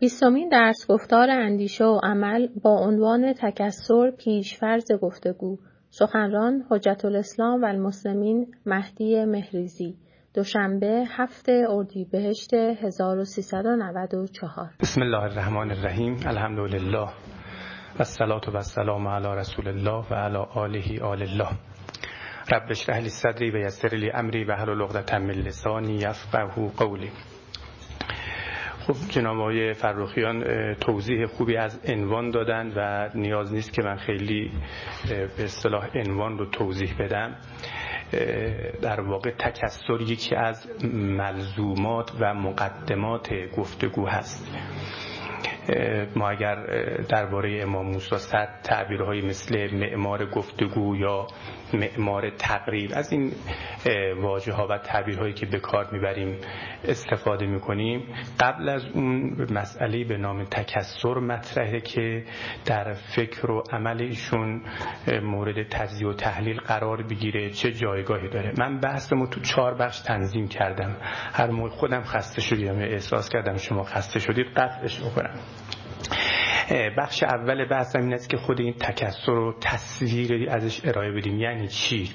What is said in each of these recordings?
بیستمین درس گفتار اندیشه و عمل با عنوان تکثر پیش‌فرض گفتگو. سخنران حجت الاسلام و المسلمین مهدی مهریزی. دوشنبه 7 اردیبهشت 1394. بسم الله الرحمن الرحیم. الحمدلله و الصلاة و السلام علی رسول الله و علی آله آل الله. رب اشرح لی صدری و یسر لی امری و احلل عقدة من لسانی یفقهوا قولی. خب جناب آقای فرخیان توضیح خوبی از عنوان دادن و نیاز نیست که من خیلی به اصطلاح عنوان رو توضیح بدم. در واقع تکثر یکی از ملزومات و مقدمات گفتگو هست. ما اگر درباره امام موسی صدر تعبیرهایی مثل معمار گفتگو یا معمار تقریر از این واژه‌ها و تعبیرهایی که به کار میبریم استفاده میکنیم، قبل از اون مسئله به نام تکثر مطرحه که در فکر و عمل ایشون مورد تجزیه و تحلیل قرار بگیره، چه جایگاهی داره. من بحثمو تو 4 بخش تنظیم کردم. هر موقع خودم خسته شدم یا احساس کردم شما خسته شدید قطعش میکنم. بخش اول بحثم این است که خود این تکثر رو تصویری ازش ارائه بدیم. یعنی چی؟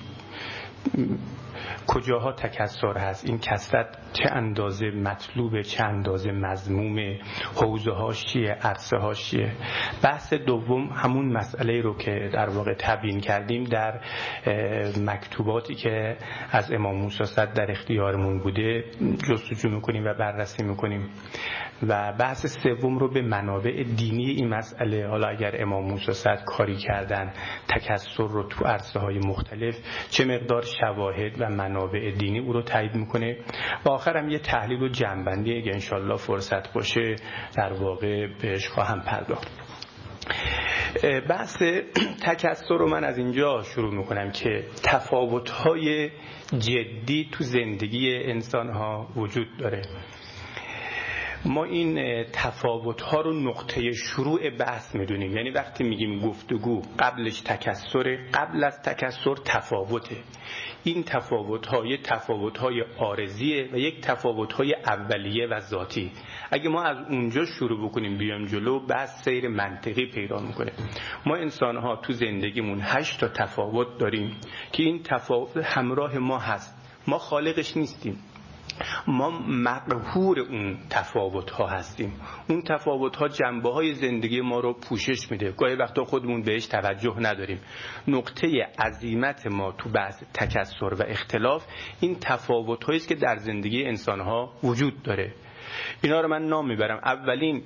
کجاها تکثر هست؟ این کثرت چه اندازه مطلوبه، چه اندازه مذمومه، حوزه هاش چیه، عرصه هاش چیه. بحث دوم همون مسئله رو که در واقع تبیین کردیم در مکتوباتی که از امام موسی صدر در اختیارمون بوده جستجو میکنیم و بررسی میکنیم. و بحث سوم رو به منابع دینی این مسئله، حالا اگر امام موسی صدر کاری کردن تکثر رو تو عرصه های مختلف، چه مقدار شواهد و منابع دینی او رو تایید میکنه. و آخر هم یه تحلیل و جنبندی اگه انشالله فرصت باشه در واقع بهش خواهم پرداخت. بحث تکثر رو من از اینجا شروع میکنم که تفاوت‌های جدی تو زندگی انسان‌ها وجود داره. ما این تفاوت‌ها رو نقطه شروع بحث میدونیم. یعنی وقتی میگیم گفتگو قبلش تکثر، قبل از تکثر تفاوته. این تفاوت‌ها یک تفاوت‌های عارضیه و یک تفاوت‌های اولیه و ذاتی. اگه ما از اونجا شروع بکنیم بیام جلو، بحث سیر منطقی پیدا میکنه. ما انسان‌ها تو زندگیمون 8 تا تفاوت داریم که این تفاوت همراه ما هست. ما خالقش نیستیم، ما مقهور اون تفاوت‌ها هستیم. اون تفاوت‌ها جنبه‌های زندگی ما رو پوشش میده. گاهی وقتا خودمون بهش توجه نداریم. نقطه عزیمت ما تو بحث تکثر و اختلاف این تفاوت‌هایی است که در زندگی انسان‌ها وجود داره. اینا رو من نام میبرم. اولین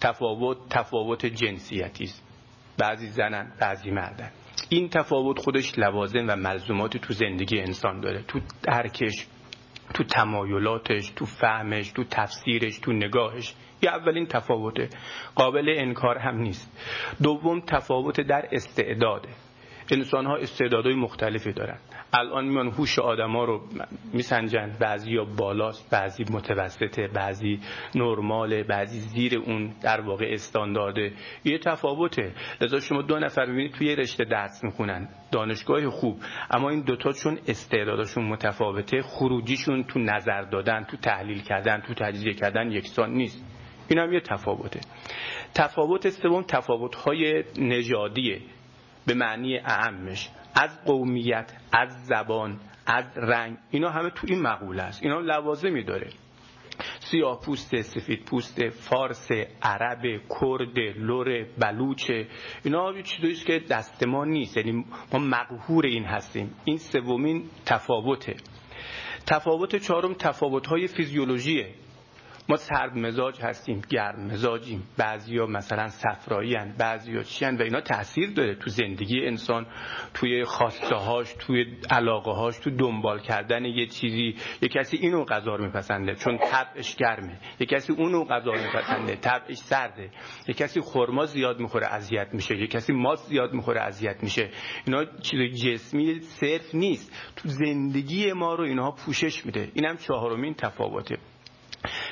تفاوت جنسیتی است. بعضی زنن، بعضی مردن. این تفاوت خودش لوازم و ملزوماتی تو زندگی انسان داره، تو درکش، تو تمایلاتش، تو فهمش، تو تفسیرش، تو نگاهش. یه اولین تفاوته، قابل انکار هم نیست. دوم تفاوت در استعداده. انسان ها استعدادهای مختلفی دارن. الان میان هوش آدما رو میسنجن، بعضیا بالاست، بعضی متوسطه، بعضی نرماله، بعضی زیر اون در واقع استاندارده. یه تفاوته. لذا شما 2 نفر میبینید توی رشته درس میخونن، دانشگاه خوب، اما این دوتا چون استعدادشون متفاوته، خروجیشون تو نظر دادن، تو تحلیل کردن، تو تجزیه کردن یکسان نیست. این هم یه تفاوته. تفاوت سوم تفاوت‌های نژادیه به معنی اعمش، از قومیت، از زبان، از رنگ. اینا همه تو این مقوله است. اینا لوازمی داره. سیاه پوست، سفید پوست، فارس، عرب، کرد، لور، بلوچ. اینا چیزایی است که دست ما نیست. یعنی ما مقهور این هستیم. این سومین تفاوته. تفاوت چهارم تفاوت‌های فیزیولوژیه. ما سرد مزاج هستیم، گرم مزاجیم، بعضیا مثلا صفرایی هستند، بعضیا چی هستند و اینا تأثیر داره تو زندگی انسان، توی خواسته هاش، توی علاقه هاش، تو دنبال کردن یه چیزی. یه کسی اینو غذا رو میپسنده چون طبعش گرمه، یه کسی اونو غذا رو میپسنده طبعش سرده، یه کسی خرما زیاد میخوره اذیت میشه، یه کسی ماست زیاد میخوره اذیت میشه. اینا چیز جسمی صرف نیست، تو زندگی ما رو اینها پوشش میده. اینم چهارمین تفاوته.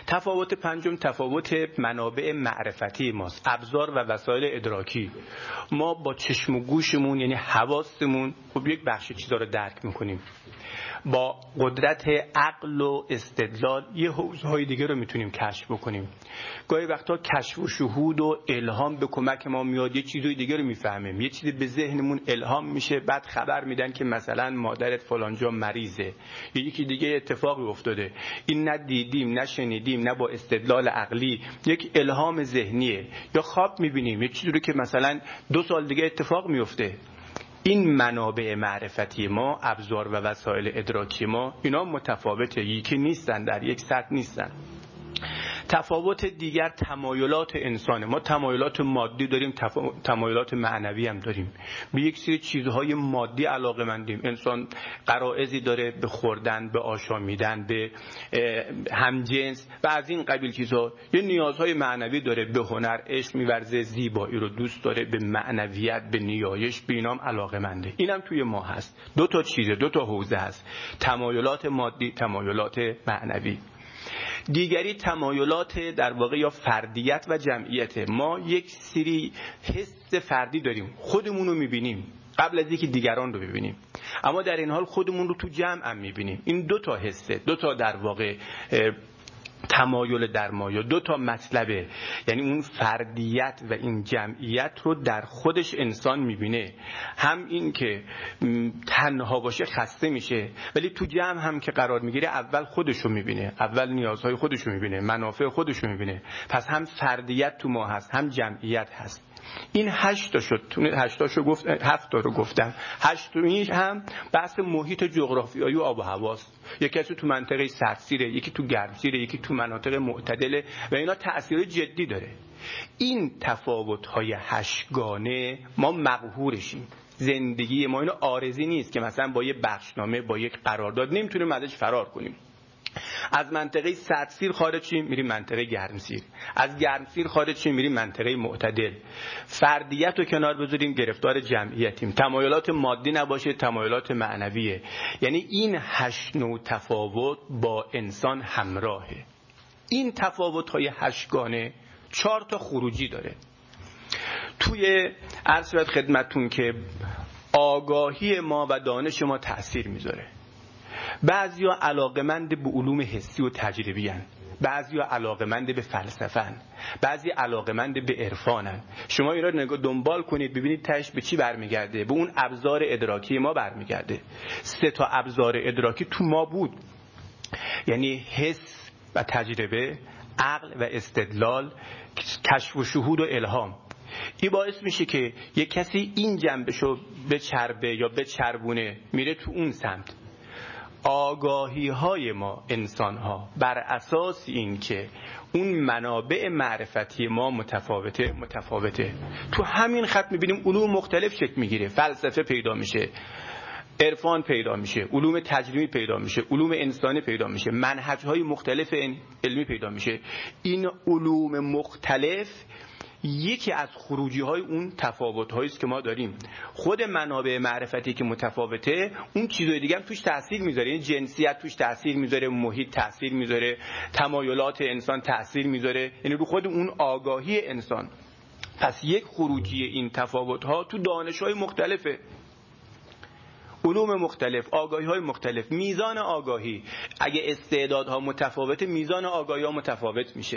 تفاوت پنجم تفاوت منابع معرفتی ماست، ابزار و وسایل ادراکی. ما با چشم و گوشمون یعنی حواسمون خب یک بخش چیزا رو درک میکنیم، با قدرت عقل و استدلال یه حوزه‌های دیگه رو میتونیم کشف بکنیم. گاهی وقتا کشف و شهود و الهام به کمک ما میاد، یه چیزای دیگه رو میفهمیم، یه چیزی به ذهنمون الهام میشه، بعد خبر میدن که مثلا مادرت فلانجا مریضه، یکی دیگه اتفاقی افتاده. این نه دیدیم نه شنیدیم نه با استدلال عقلی، یک الهام ذهنیه. یا خواب میبینیم یه چیزی رو که مثلا 2 سال دیگه اتفاق میفته. این منابع معرفتی ما، ابزار و وسایل ادراکی ما، اینا متفاوته، یکی نیستن، در یک سطح نیستن. تفاوت دیگر تمایلات انسانه. ما تمایلات مادی داریم، تمایلات معنوی هم داریم. به یک سری چیزهای مادی علاقه‌مندیم. انسان غرایزی داره به خوردن، به آشامیدن، به همجنس و از این قبیل چیزها. یه نیازهای معنوی داره، به هنر عشق می‌ورزه، زیبایی رو دوست داره، به معنویت، به نیایش، به اینام علاقه‌منده. اینم توی ما هست. 2 تا چیزه، 2 تا حوزه هست، تمایلات مادی، تمایلات معنوی. دیگری تمایلات در واقع یا فردیت و جمعیت. ما یک سری حس فردی داریم، خودمون رو میبینیم قبل از اینکه دیگران رو ببینیم، اما در این حال خودمون رو تو جمع هم میبینیم. این 2 تا حسه، 2 تا در واقع تمایل در ما، یا 2 تا مطلبه. یعنی اون فردیت و این جمعیت رو در خودش انسان میبینه. هم این که تنها باشه خسته میشه، ولی تو جمع هم که قرار میگیره اول خودش رو میبینه، اول نیازهای خودش رو میبینه، منافع خودش رو میبینه. پس هم فردیت تو ما هست، هم جمعیت هست. این 8 تا شد، 8 تاشو گفت، 7 تا رو گفتم. 8میش هم بحث محیط جغرافیایی و آب و هواست. یکی تو منطقه سردسیره، یکی تو گرمسیره، یکی تو مناطق معتدله و اینا تأثیر جدی داره. این تفاوت‌های 8 گانه ما مقهورشیم. زندگی ما اینو عارضی نیست که مثلا با یه بخشنامه، با یک قرارداد نمیتونیم ازش فرار کنیم. از منطقه سردسیر خارج شیم میریم منطقه گرمسیر، از گرمسیر خارج شیم میریم منطقه معتدل. فردیت رو کنار بذاریم، گرفتار جمعیتیم. تمایلات مادی نباشه، تمایلات معنویه. یعنی این 8 نوع تفاوت با انسان همراهه. این تفاوت‌های 8 گانه 4 تا خروجی داره. توی عرض شد خدمتتون که آگاهی ما و دانش ما تأثیر میذاره. بعضیا علاقمند به علوم حسی و تجربی هستند، بعضیا علاقمند به فلسفه هستند، بعضی علاقمند به عرفان هستند. شما اینا رو دنبال کنید ببینید تهش به چی برمیگرده. به اون ابزار ادراکی ما برمیگرده. 3 تا ابزار ادراکی تو ما بود، یعنی حس و تجربه، عقل و استدلال، کشف و شهود و الهام. این باعث میشه که یک کسی این جنبشو بچربه یا بچربونه، میره تو اون سمت. آگاهی های ما انسان ها بر اساس این که اون منابع معرفتی ما متفاوته. تو همین خط میبینیم علوم مختلف شکل میگیره. فلسفه پیدا میشه، عرفان پیدا میشه، علوم تجربی پیدا میشه، علوم انسانی پیدا میشه، منهج‌های مختلف علمی پیدا میشه. این علوم مختلف یکی از خروجی‌های اون تفاوت‌هایی است که ما داریم. خود منابع معرفتی که متفاوته، اون چیزای دیگه هم توش تأثیر میذاره. این جنسیت توش تأثیر میذاره، محیط تأثیر میذاره، تمایلات انسان تأثیر میذاره، یعنی رو خود اون آگاهی انسان. پس یک خروجی این تفاوت‌ها تو دانش‌های مختلفه، علوم مختلف، آگاهی‌های مختلف، میزان آگاهی. اگه استعدادها متفاوته، میزان آگاهی‌ها متفاوت میشه.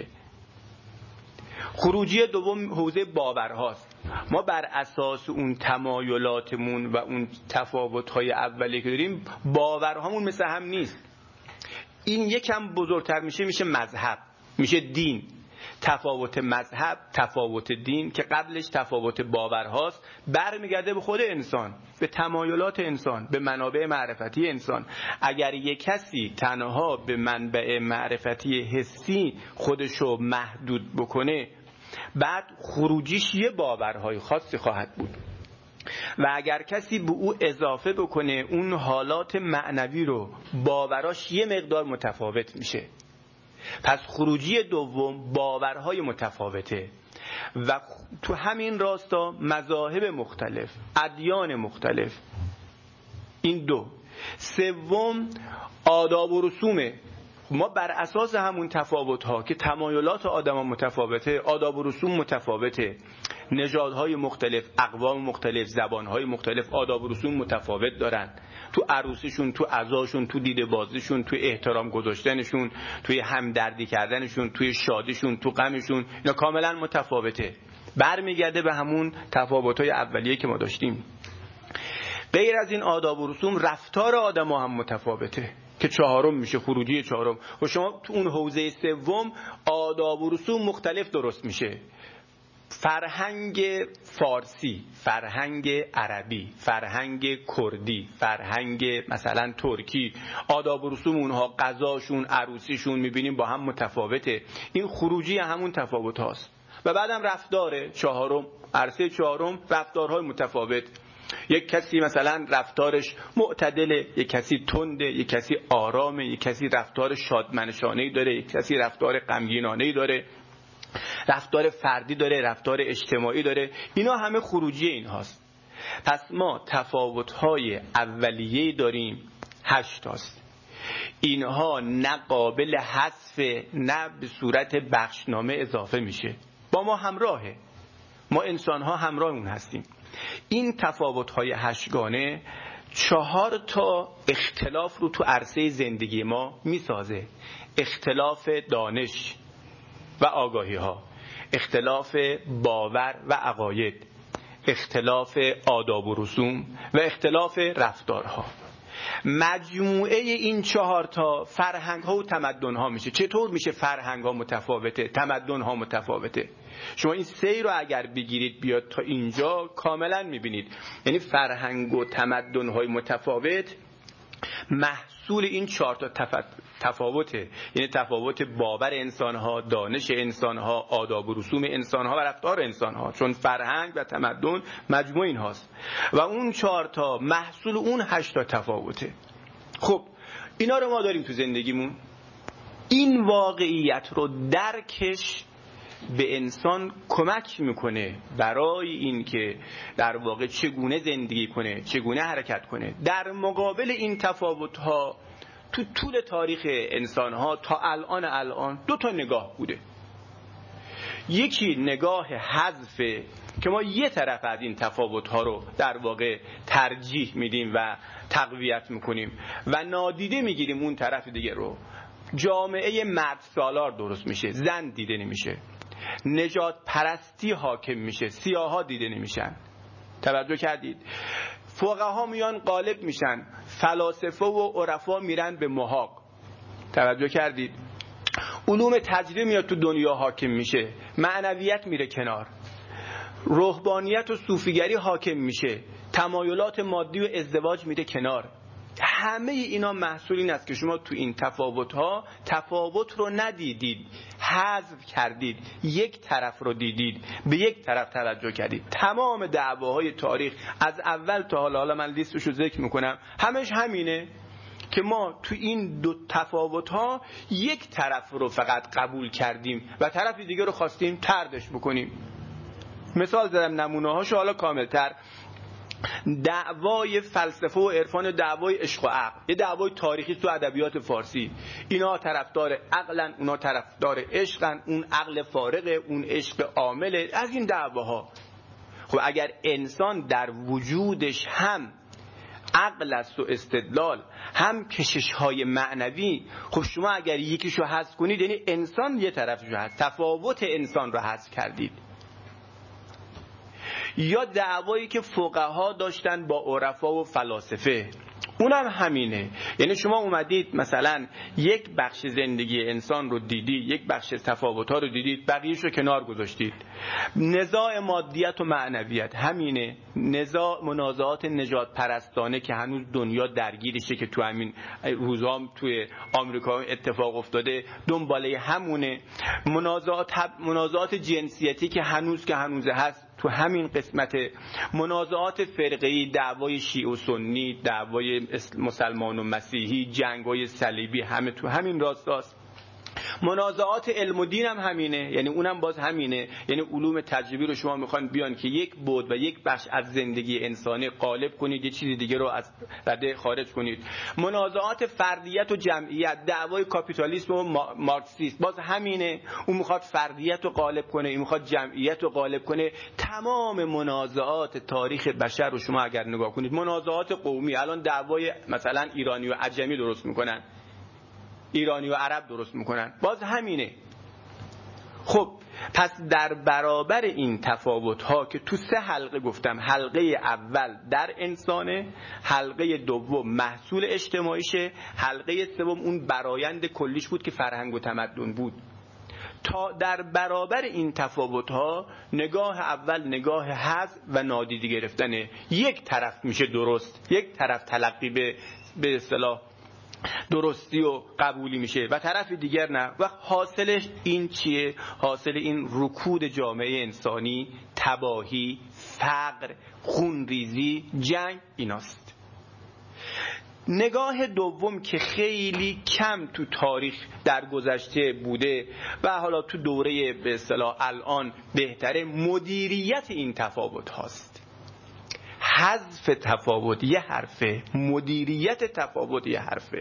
خروجی دوم حوزه باورهاست. ما بر اساس اون تمایلاتمون و اون تفاوت‌های اولیه که داریم، باورهامون مثل هم نیست. این یکم بزرگتر میشه مذهب، میشه دین. تفاوت مذهب، تفاوت دین که قبلش تفاوت باورهاست، برمیگرده به خود انسان، به تمایلات انسان، به منابع معرفتی انسان. اگر یک کسی تنها به منبع معرفتی حسی خودشو محدود بکنه، بعد خروجیش یه باورهای خاصی خواهد بود. و اگر کسی به او اضافه بکنه اون حالات معنوی رو، باوراش یه مقدار متفاوت میشه. پس خروجی دوم باورهای متفاوته و تو همین راستا مذاهب مختلف، ادیان مختلف. این 2. سوم آداب و رسومه. ما بر اساس همون تفاوت‌ها که تمایلات آدم‌ها متفاوته، آداب و رسوم متفاوته، نژادهای مختلف، اقوام مختلف، زبان‌های مختلف آداب و رسوم متفاوت دارن، تو عروسیشون، تو عزاشون، تو دیده بازیشون، تو احترام گذاشتنشون، توی همدردی کردنشون، توی شادیشون، تو غمشون، اینا کاملا متفاوته. برمیگرده به همون تفاوت‌های اولیه که ما داشتیم. غیر از این آداب و رسوم رفتار آدم‌ها هم متفاوته که چهارم میشه، خروجی چهارم. و شما تو اون حوزه سوم آداب و رسوم مختلف درست میشه. فرهنگ فارسی، فرهنگ عربی، فرهنگ کردی، فرهنگ مثلا ترکی، آداب و رسوم اونها، غذاشون، عروسیشون میبینیم با هم متفاوته. این خروجی همون تفاوت هاست. و بعدم رفتار چهارم، عرصه چهارم، رفتارهای متفاوت. یک کسی مثلا رفتارش معتدله، یک کسی تنده، یک کسی آرامه، یک کسی رفتار شادمنشانه‌ای داره، یک کسی رفتار غمگینانه‌ای داره، رفتار فردی داره، رفتار اجتماعی داره. اینا همه خروجی این هاست. پس ما تفاوت‌های اولیه‌ای داریم 8 تاست. اینها نه قابل حذف نه به صورت بخشنامه اضافه میشه، با ما همراهه، ما انسان‌ها همراه اون هستیم. این تفاوت‌های 8 گانه 4 تا اختلاف رو تو عرصه زندگی ما میسازه. اختلاف دانش و آگاهی ها، اختلاف باور و عقاید، اختلاف آداب و رسوم و اختلاف رفتارها. مجموعه این 4 تا فرهنگ ها و تمدن ها میشه. چطور میشه فرهنگ ها متفاوته، تمدن ها متفاوته؟ شما این سیر رو اگر بگیرید بیاد تا اینجا کاملا میبینید. یعنی فرهنگ و تمدن های متفاوت محصول این 4 تا تفاوته. یعنی تفاوت باور انسان‌ها، دانش انسان‌ها، آداب و رسوم انسان‌ها و رفتار انسان‌ها، چون فرهنگ و تمدن مجموع این هاست و اون 4 تا محصول اون 8 تا تفاوته. خب اینا رو ما داریم تو زندگیمون. این واقعیت رو درکش به انسان کمک میکنه برای این که در واقع چگونه زندگی کنه، چگونه حرکت کنه. در مقابل این تفاوت‌ها تو طول تاریخ انسان‌ها تا الان 2 تا نگاه بوده. یکی نگاه حذفه که ما یه طرف از این تفاوت‌ها رو در واقع ترجیح میدیم و تقویت میکنیم و نادیده میگیریم اون طرف دیگه رو. جامعه مرد سالار درست میشه، زن دیده نمیشه، نژاد پرستی حاکم میشه، سیاها دیده نمیشن. توجه کردید؟ فقها میان غالب میشن، فلاسفه و عرفا میرن به محاق. توجه کردید؟ علوم تجربی میاد تو دنیا حاکم میشه، معنویت میره کنار، رهبانیت و صوفیگری حاکم میشه، تمایلات مادی و ازدواج میره کنار. همه اینا محصول این است که شما تو این تفاوت‌ها تفاوت رو ندیدید، حذف کردید، یک طرف رو دیدید، به یک طرف توجه کردید. تمام دعواهای تاریخ از اول تا حالا من لیستشو ذکر میکنم، همش همینه که ما تو این 2 تفاوت‌ها یک طرف رو فقط قبول کردیم و طرف دیگه رو خواستیم طردش بکنیم. مثال زدم نمونه‌هاشو حالا کاملتر. دعوای فلسفه و عرفان، دعوای عشق و عقل، یه دعوای تاریخی تو ادبیات فارسی. اینا طرفدار عقلن، اونا طرفدار عشقن، اون عقل فارغه، اون عشق عامله. از این دعواها خب اگر انسان در وجودش هم عقل است و استدلال، هم کشش‌های معنوی، خب شما اگر یکیشو حذف کنید یعنی انسان یه طرفشو حذف، تفاوت انسان رو حذف کردید. یا دعوایی که فقها داشتن با عرفا و فلاسفه، اونم همینه. یعنی شما اومدید مثلا یک بخش زندگی انسان رو دیدید، یک بخش تفاوت‌ها رو دیدید، بقیه‌اش رو کنار گذاشتید. نزاع مادیت و معنویت همینه. منازعات نژاد پرستانه که هنوز دنیا درگیرشه، که تو همین روزام توی آمریکا اتفاق افتاده، دنباله همونه. منازعات جنسیتی که هنوز هست تو همین قسمت. منازعات فرقه‌ای، دعوای شیعه و سنی، دعوای مسلمان و مسیحی، جنگ‌های صلیبی، همه تو همین راستاست. منازعات علم و دین هم همینه، یعنی اونم باز همینه. یعنی علوم تجربی رو شما میخوان بیان که یک بعد و یک بخش از زندگی انسانی قالب کنید، یه چیز دیگه رو از رده خارج کنید. منازعات فردیت و جمعیت، دعوای کاپیتالیسم و مارکسیسم باز همینه. اون میخواد فردیت رو غالب کنه، این میخواد جمعیت رو غالب کنه. تمام منازعات تاریخ بشر رو شما اگر نگاه کنید، منازعات قومی، الان دعوای مثلا ایرانی و عجمی درست میکنن، ایرانی و عرب درست میکنن، باز همینه. خب پس در برابر این تفاوت ها که تو 3 حلقه گفتم، حلقه اول در انسانه، حلقه دوم محصول اجتماعیشه، حلقه سوم اون برایند کلیش بود که فرهنگ و تمدن بود. تا در برابر این تفاوت ها نگاه اول نگاه حذف و نادیده گرفتنه. یک طرف میشه درست، یک طرف تلقی به اصطلاح درستی و قبولی میشه و طرف دیگر نه. و حاصلش این چیه؟ حاصل این رکود جامعه انسانی، تباهی، فقر، خونریزی، جنگ، ایناست. نگاه دوم که خیلی کم تو تاریخ در گذشته بوده و حالا تو دوره به اصطلاح الان بهتره، مدیریت این تفاوت هاست. حذف تفاوت یه حرفه، مدیریت تفاوت یه حرفه.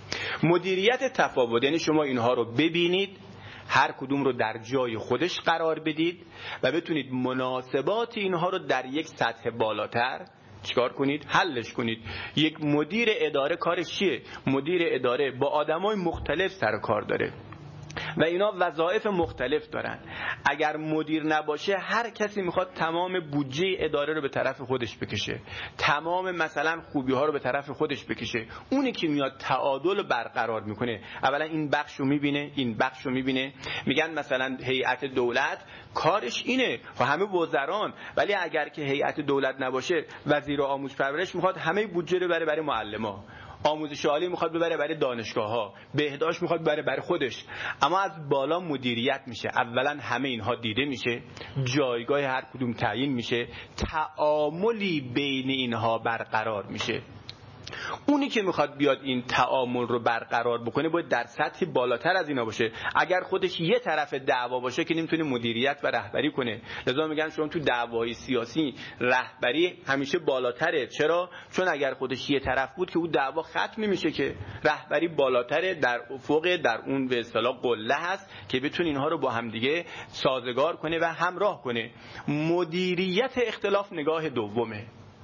مدیریت تفاوت یعنی شما اینها رو ببینید، هر کدوم رو در جای خودش قرار بدید و بتونید مناسبات اینها رو در یک سطح بالاتر چیکار کنید؟ حلش کنید. یک مدیر اداره کارش چیه؟ مدیر اداره با آدمای مختلف سر کار داره و اینا وظایف مختلف دارن. اگر مدیر نباشه هر کسی میخواد تمام بودجه اداره رو به طرف خودش بکشه، تمام مثلا خوبی ها رو به طرف خودش بکشه. اونی که میاد تعادل برقرار میکنه، اولا این بخش رو میبینه، این بخش رو میبینه. میگن مثلا هیئت دولت کارش اینه و همه وزران، ولی اگر که هیئت دولت نباشه، وزیر آموزش پرورش میخواد همه بودجه رو بره برای معلما، آموزش عالی میخواد ببره برای دانشگاه‌ها، بهداشت میخواد ببره برای خودش. اما از بالا مدیریت میشه، اولا همه اینها دیده میشه، جایگاه هر کدوم تعیین میشه، تعاملی بین اینها برقرار میشه. اونی که میخواد بیاد این تعامل رو برقرار بکنه باید در سطح بالاتر از اینا باشه. اگر خودش یه طرف دعوا باشه که نمیتونه مدیریت و رهبری کنه. لذا میگن شما تو دعوای سیاسی رهبری همیشه بالاتره. چرا؟ چون اگر خودش یه طرف بود که اون دعوا ختم میشه، که رهبری بالاتره، در افق، در اون به اصطلاح قله هست که بتونه اینها رو با هم دیگه سازگار کنه و همراه کنه. مدیریت اختلاف نگاه دومه.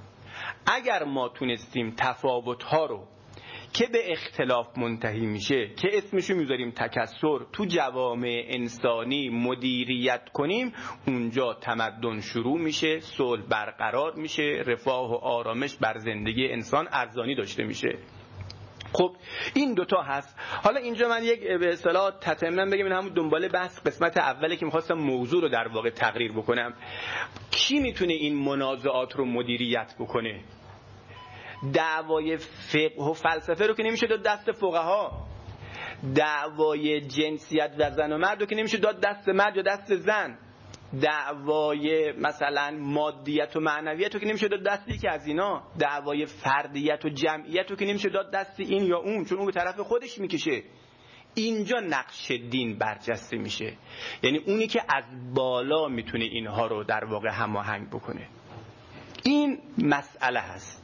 اگر ما تونستیم تفاوت‌ها رو که به اختلاف منتهی میشه، که اسمشو میذاریم تکثر، تو جوامع انسانی مدیریت کنیم، اونجا تمدن شروع میشه، صلح برقرار میشه، رفاه و آرامش بر زندگی انسان ارزانی داشته میشه. خب این دوتا هست. حالا اینجا من یک به اصطلاح تتمم بگم، این همون دنبال بحث قسمت اوله که میخواستم موضوع رو در واقع تقریر بکنم. کی میتونه این منازعات رو مدیریت بکنه؟ دعوای فقه و فلسفه رو که نمیشه داد دست فقها، دعوای جنسیت و زن و مرد رو که نمیشه داد دست مرد یا دست زن، دعوای مثلا مادیت و معنویت رو که نمیشه داد دست یکی از اینا، دعوای فردیت و جمعیت رو که نمیشه داد دست این یا اون، چون اون به طرف خودش میکشه. اینجا نقش دین برجسته میشه، یعنی اونی که از بالا میتونه اینها رو در واقع هماهنگ بکنه. این مسئله هست.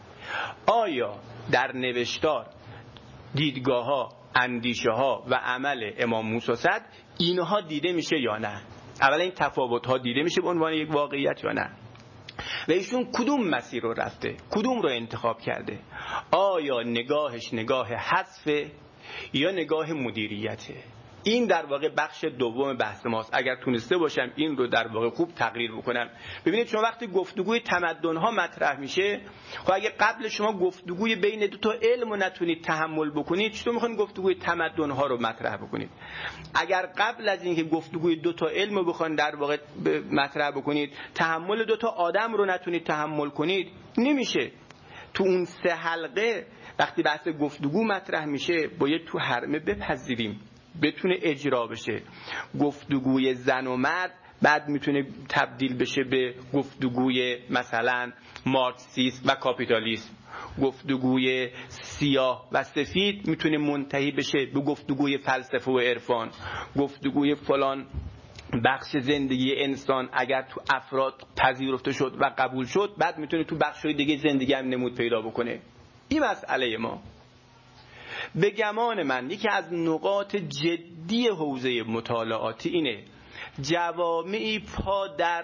آیا در نوشتار، دیدگاه ها، اندیشه ها و عمل امام موسی صدر اینها دیده میشه یا نه؟ اولا این تفاوت ها دیده میشه به عنوان یک واقعیت یا نه؟ و ایشون کدوم مسیر رو رفته، کدوم رو انتخاب کرده؟ آیا نگاهش نگاه حذف یا نگاه مدیریته؟ این در واقع بخش دوم بحث ماست. اگر تونسته باشم این رو در واقع خوب تقریر بکنم. ببینید شما وقتی گفتگوی تمدن‌ها مطرح میشه، خب اگه قبل شما گفتگوی بین دو تا علم رو نتونید تحمل بکنید، چطور میخواین گفتگوی تمدن‌ها رو مطرح بکنید؟ اگر قبل از اینکه گفتگوی دو تا علم رو بخواید در واقع مطرح بکنید، تحمل دو تا آدم رو نتونید تحمل کنید، نمیشه. تو اون 3 حلقه وقتی بحث گفتگو مطرح میشه، باید تو حرمه بپذیریم بتونه اجرا بشه. گفتگوی زن و مرد بعد میتونه تبدیل بشه به گفتگوی مثلا مارکسیسم و کاپیتالیسم. گفتگوی سیاه و سفید میتونه منتهی بشه به گفتگوی فلسفه و عرفان. گفتگوی فلان بخش زندگی انسان اگر تو افراد پذیرفته شد و قبول شد، بعد میتونه تو بخش‌های دیگه زندگی هم نمود پیدا بکنه. این مسئله ما. به گمان من یکی از نقاط جدی حوزه مطالعاتی اینه جوامعی پا در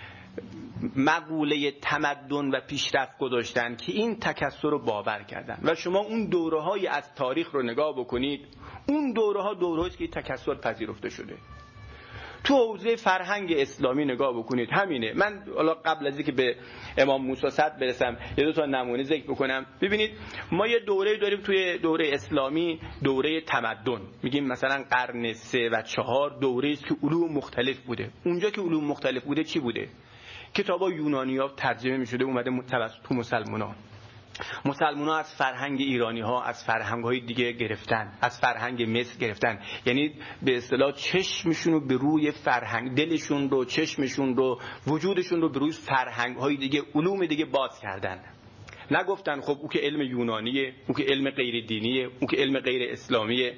مقوله تمدن و پیشرفت گذاشتن که این تکثر رو باور کردن. و شما اون دوره‌های از تاریخ رو نگاه بکنید، اون دوره‌ها دوره‌ای که تکثر پذیرفته شده. تو حوزه فرهنگ اسلامی نگاه بکنید همینه. من حالا قبل از اینکه به امام موسی صدر برسم یه دو تا نمونه ذکر بکنم. ببینید ما یه دوره داریم توی دوره اسلامی، دوره تمدن، میگیم مثلا قرن 3 و 4 دوره‌ای است که علوم مختلف بوده. اونجا که علوم مختلف بوده چی بوده؟ کتابا یونانی‌ها ترجمه می‌شده اومده توسط مسلمان‌ها از فرهنگ ایرانی‌ها، از فرهنگ‌های دیگه گرفتن، از فرهنگ مصر گرفتن. یعنی به اصطلاح چشمشون رو به روی فرهنگ، دلشون رو، چشمشون رو، وجودشون رو به روی فرهنگ‌های دیگه، علوم دیگه باز کردن. نگفتن خب او که علم یونانیه، او که علم غیر دینیه، او که علم غیر اسلامیه.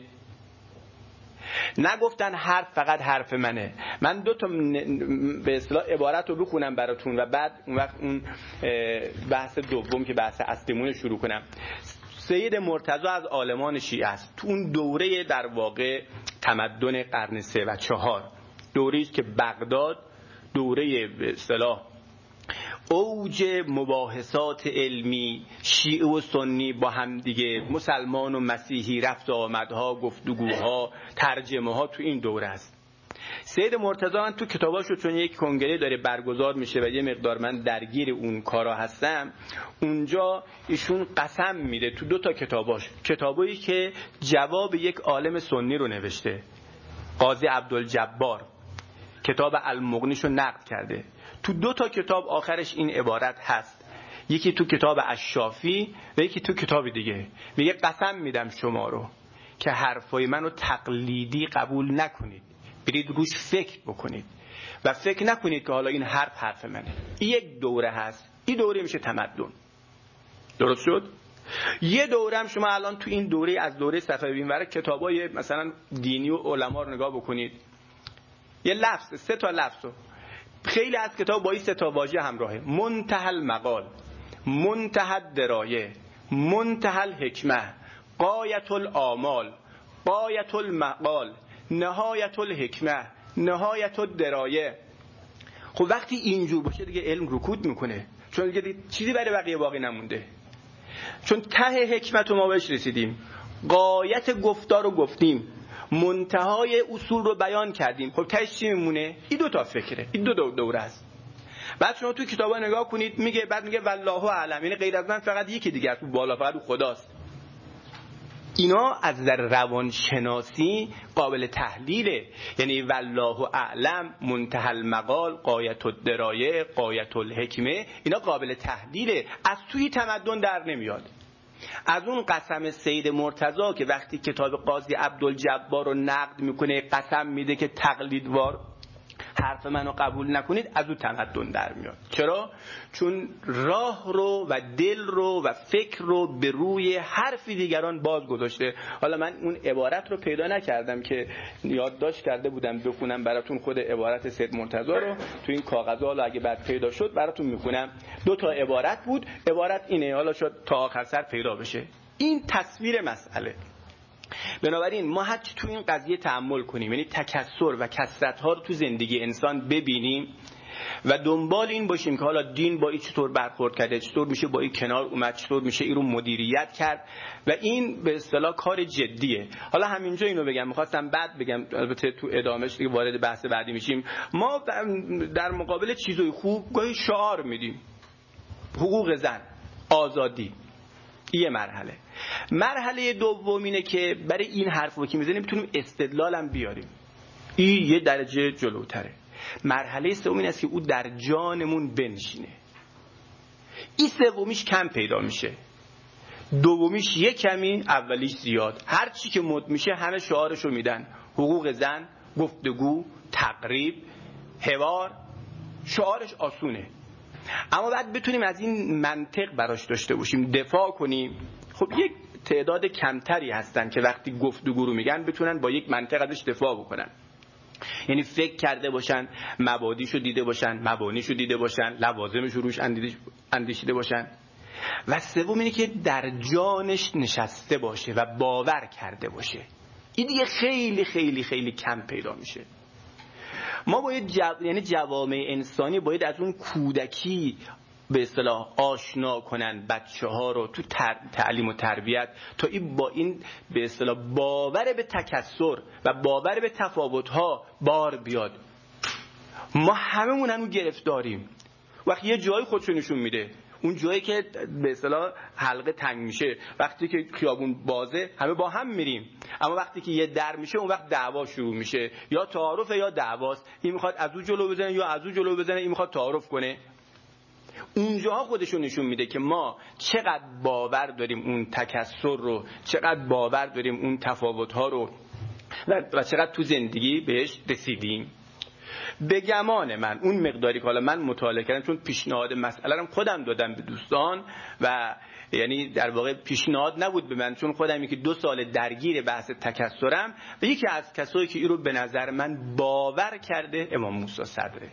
نگفتن حرف فقط حرف منه. من دو تا به اصطلاح عبارت رو بخونم براتون و بعد اون وقت اون بحث دوم که بحث اصلیمون شروع کنم. سید مرتضی از عالمان شیعه است. تو اون دوره در واقع تمدن قرن 3 و 4 دوره‌ای است که بغداد دوره به اصطلاح اوج مباحثات علمی شیعه و سنی با هم دیگه، مسلمان و مسیحی، رفت و آمدها، گفتگوها، ترجمه ها تو این دوره است. سید مرتضی من تو کتاباشو چون یک کنگره داره برگزار میشه و یه مقدار من درگیر اون کارا هستم، اونجا ایشون قسم میده تو دو تا کتاباش، کتابایی که جواب یک عالم سنی رو نوشته، قاضی عبدالجبار، کتاب المغنیشو نقد کرده. تو دو تا کتاب آخرش این عبارت هست، یکی تو کتاب الشافی و یکی تو کتاب دیگه، میگه قسم میدم شما رو که حرفای منو تقلیدی قبول نکنید، برید روش فکر بکنید و فکر نکنید که حالا این حرف منه. این یک دوره هست، این دوره میشه تمدن. درست شد؟ یه دوره هم شما الان تو این دوره از دوره صفوی اینور کتابای مثلا دینی و علما رو نگاه بکنید، یه لفظ، 3 تا لفظ، خیلی از کتاب با این 3 تا واژه همراهه: منتهى المقال، منتهى الدرایه، منتهى الحکمه، غایة الآمال، غایة المقال، نهایة الحکمه، نهایة الدرایه. خب وقتی اینجور باشه دیگه علم رکود میکنه، چون دیگه چیزی برای بقیه باقی نمونده، چون ته حکمت رو ما بهش رسیدیم، غایت گفتار رو گفتیم، منتهای اصول رو بیان کردیم. خب تهش چی میمونه؟ این 2 تا فکره، این 2 دوره است. بعد شما تو کتابا نگاه کنید، میگه بعد میگه والله اعلم، یعنی غیر از من فقط یکی دیگه است، بالا فقط خداست. اینا از نظر روانشناسی قابل تحلیله، یعنی والله اعلم، منتهى المقال، غایت الدرایه، غایت الحکمه، اینا قابل تحلیله، از توی تمدن در نمیاد. از اون قسم سید مرتضی که وقتی کتاب قاضی عبدالجبار رو نقد میکنه قسم میده که تقلیدوار حرف منو قبول نکنید، از اون تمدن در میاد. چرا؟ چون راه رو و دل رو و فکر رو به روی حرف دیگران باز گذاشته. حالا من اون عبارت رو پیدا نکردم که یادداشت کرده بودم بخونم براتون، خود عبارت سید مرتضی رو تو این کاغذها، حالا اگه بعد پیدا شد براتون میخونم. 2 تا عبارت بود، عبارت اینه، حالا شد تا آخر سر پیدا بشه. این تصویر مسئله. بنابراین ما هرچی تو این قضیه تأمل کنیم، یعنی تکثر و کثرت ها رو تو زندگی انسان ببینیم و دنبال این باشیم که حالا دین با این چطور برخورد کرده، چطور میشه با این کنار اومد، چطور میشه این رو مدیریت کرد، و این به اصطلاح کار جدیه. حالا همینجا اینو بگم، میخواستم بعد بگم، البته تو ادامهش دیگه وارد بحث بعدی میشیم. ما در مقابل چیزای خوب گاهی شعار میدیم، حقوق زن، آزادی. یه مرحله دوم اینه که برای این حرفو که میزنیم بتونیم استدلالم بیاریم، این یه درجه جلوتره. مرحله سوم این است که او در جانمون بنشینه. این سومیش کم پیدا میشه، دومیش یه کمی، اولیش زیاد. هر چی که مد میشه همه شعارشو میدن: حقوق زن، گفتگو، تقریب، حوار. شعارش آسونه، اما بعد بتونیم از این منطق براش داشته باشیم، دفاع کنیم. خب یک تعداد کمتری هستن که وقتی گفتگو رو میگن بتونن با یک منطق ازش دفاع بکنن، یعنی فکر کرده باشن، مبادیشو دیده باشن، مبانیشو دیده باشن، لوازمشو روش اندیشیده باشن. و سوم اینه که در جانش نشسته باشه و باور کرده باشه. این دیگه خیلی خیلی خیلی کم پیدا میشه. ما باید یعنی جوامع انسانی باید از اون کودکی به اصطلاح آشنا کنن بچه‌ها رو تو تعلیم و تربیت، تا این با این به اصطلاح باور به تکثر و باور به تفاوت‌ها بار بیاد. ما هممون هنوز گرفتاریم. وقتی یه جایی خودشو نشون میده، اون جایی که به اصطلاح حلقه تنگ میشه، وقتی که خیابون بازه همه با هم میریم، اما وقتی که یه در میشه اون وقت دعوا شروع میشه، یا تعارف یا دعواست. این میخواد از اون جلو بزنه یا از اون جلو بزنه، این میخواد تعارف کنه. اونجاها خودشون نشون میده که ما چقدر باور داریم اون تکثر رو، چقدر باور داریم اون تفاوت‌ها رو و چقدر تو زندگی بهش رسیدیم. به گمان من اون مقداری که حالا من مطالعه کردم، چون پیشنهاد مسئله رو خودم دادم به دوستان و یعنی در واقع پیشنهاد نبود به من، چون خودم که 2 سال درگیر بحث تکثرم و یکی از کسایی که این رو به نظر من باور کرده امام موسی صدره.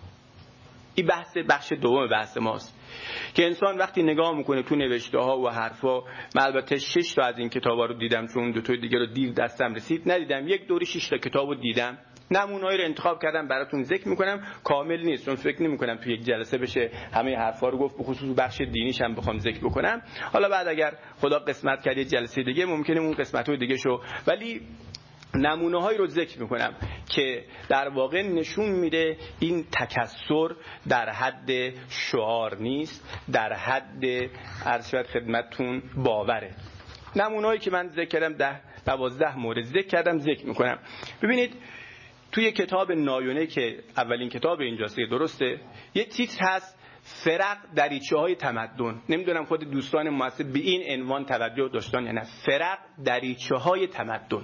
این بخش دوم بحث ماست که انسان وقتی نگاه میکنه تو نوشته ها و حرفا، من البته 6 تا از این کتابا رو دیدم، چون 2 تا دیگه رو دیر دستم رسید ندیدم، یک دوری 6 تا کتابو دیدم، نمونه‌ای رو انتخاب کردم براتون ذکر میکنم. کامل نیست چون فکر نمیکنم تو یک جلسه بشه همه حرفا رو گفت، به خصوص بخش دینیش هم بخوام ذکر بکنم. حالا بعد اگر خدا قسمت کرد یه جلسه دیگه ممکنه اون قسمت‌های دیگه شو، ولی نمونه‌هایی رو ذکر میکنم که در واقع نشون میده این تکثر در حد شعار نیست، در حد عرض شود خدمتتون باوره. نمونه‌هایی که من ذکر کردم 10-12 مورد ذکر کردم، ذکر میکنم. ببینید توی کتاب نایونه که اولین کتاب اینجاست، درسته، یه تیتر هست فرق دریچه‌های تمدن. نمیدونم خود دوستان مؤسس به این عنوان توجه داشتن یا نه. فرق دریچه‌های تمدن.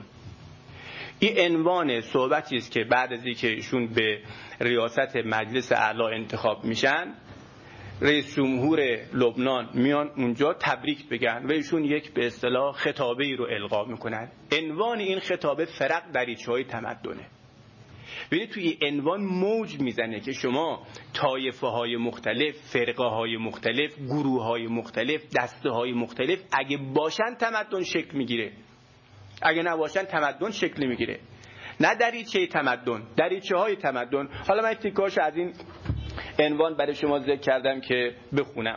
این عنوان صحبتی است که بعد از اینکه ایشون به ریاست مجلس اعلی انتخاب میشن، رئیس جمهور لبنان میان اونجا تبریک بگن و ایشون یک به اصطلاح خطابه‌ای رو القا میکنن. عنوان این خطابه فرق دریچه‌های تمدنه. ببینید توی عنوان موج میزنه که شما طایفه‌های مختلف، فرقه‌های مختلف، گروه‌های مختلف، دسته‌های مختلف اگه باشن تمدن شکل میگیره، اگه نباشن تمدن شکل میگیره. نه دریچه تمدن، دریچه‌های تمدن. حالا من تیکه‌اش از این عنوان برای شما ذکر کردم که بخونم.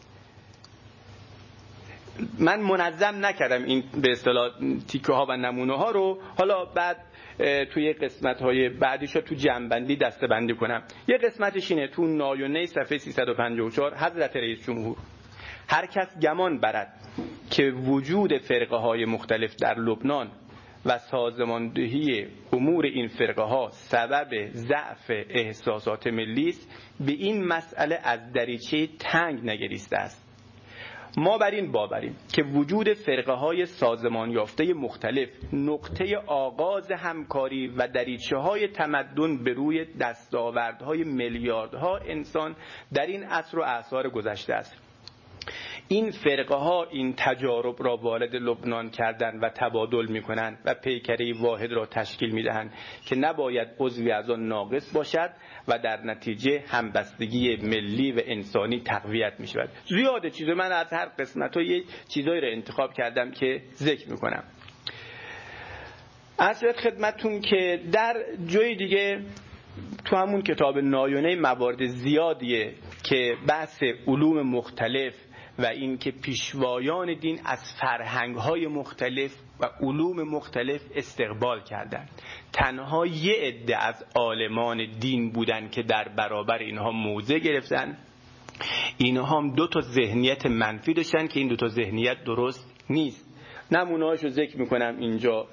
من منظم نکردم این به اصطلاح تیکه‌ها و نمونه‌ها رو، حالا بعد توی قسمت‌های بعدیش رو تو جمع‌بندی دسته‌بندی کنم. یه قسمتش اینه تو نایونه صفحه 354 حضرت رئیس جمهور: هر کس گمان برد که وجود فرقه‌های مختلف در لبنان و سازماندهی امور این فرقه‌ها سبب ضعف احساسات ملی است، به این مسئله از دریچه تنگ نگریسته است. ما بر این باوریم که وجود فرقه‌های سازمان یافته مختلف نقطه آغاز همکاری و دریچه‌های تمدن به روی دستاوردهای میلیاردها انسان در این عصر و اعصار گذشته است. این فرقه‌ها این تجارب را وارد لبنان کردند و تبادل می‌کنند و پیکره واحد را تشکیل می‌دهند که نباید عضوی از آن ناقص باشد و در نتیجه همبستگی ملی و انسانی تقویت می‌شود. زیاده چیزا، من از هر قسمت‌ها یه چیزایی را انتخاب کردم که ذکر می‌کنم. عرض خدمتتون که در جای دیگه تو همون کتاب نایونه موارد زیادیه که بحث علوم مختلف و این که پیشوایان دین از فرهنگ‌های مختلف و علوم مختلف استقبال کردند. تنها یه عده از عالمان دین بودن که در برابر اینها موضع گرفتن. اینها هم 2 تا ذهنیت منفی داشتن که این 2 تا ذهنیت درست نیست. نمونه‌هاشو ذکر میکنم اینجا.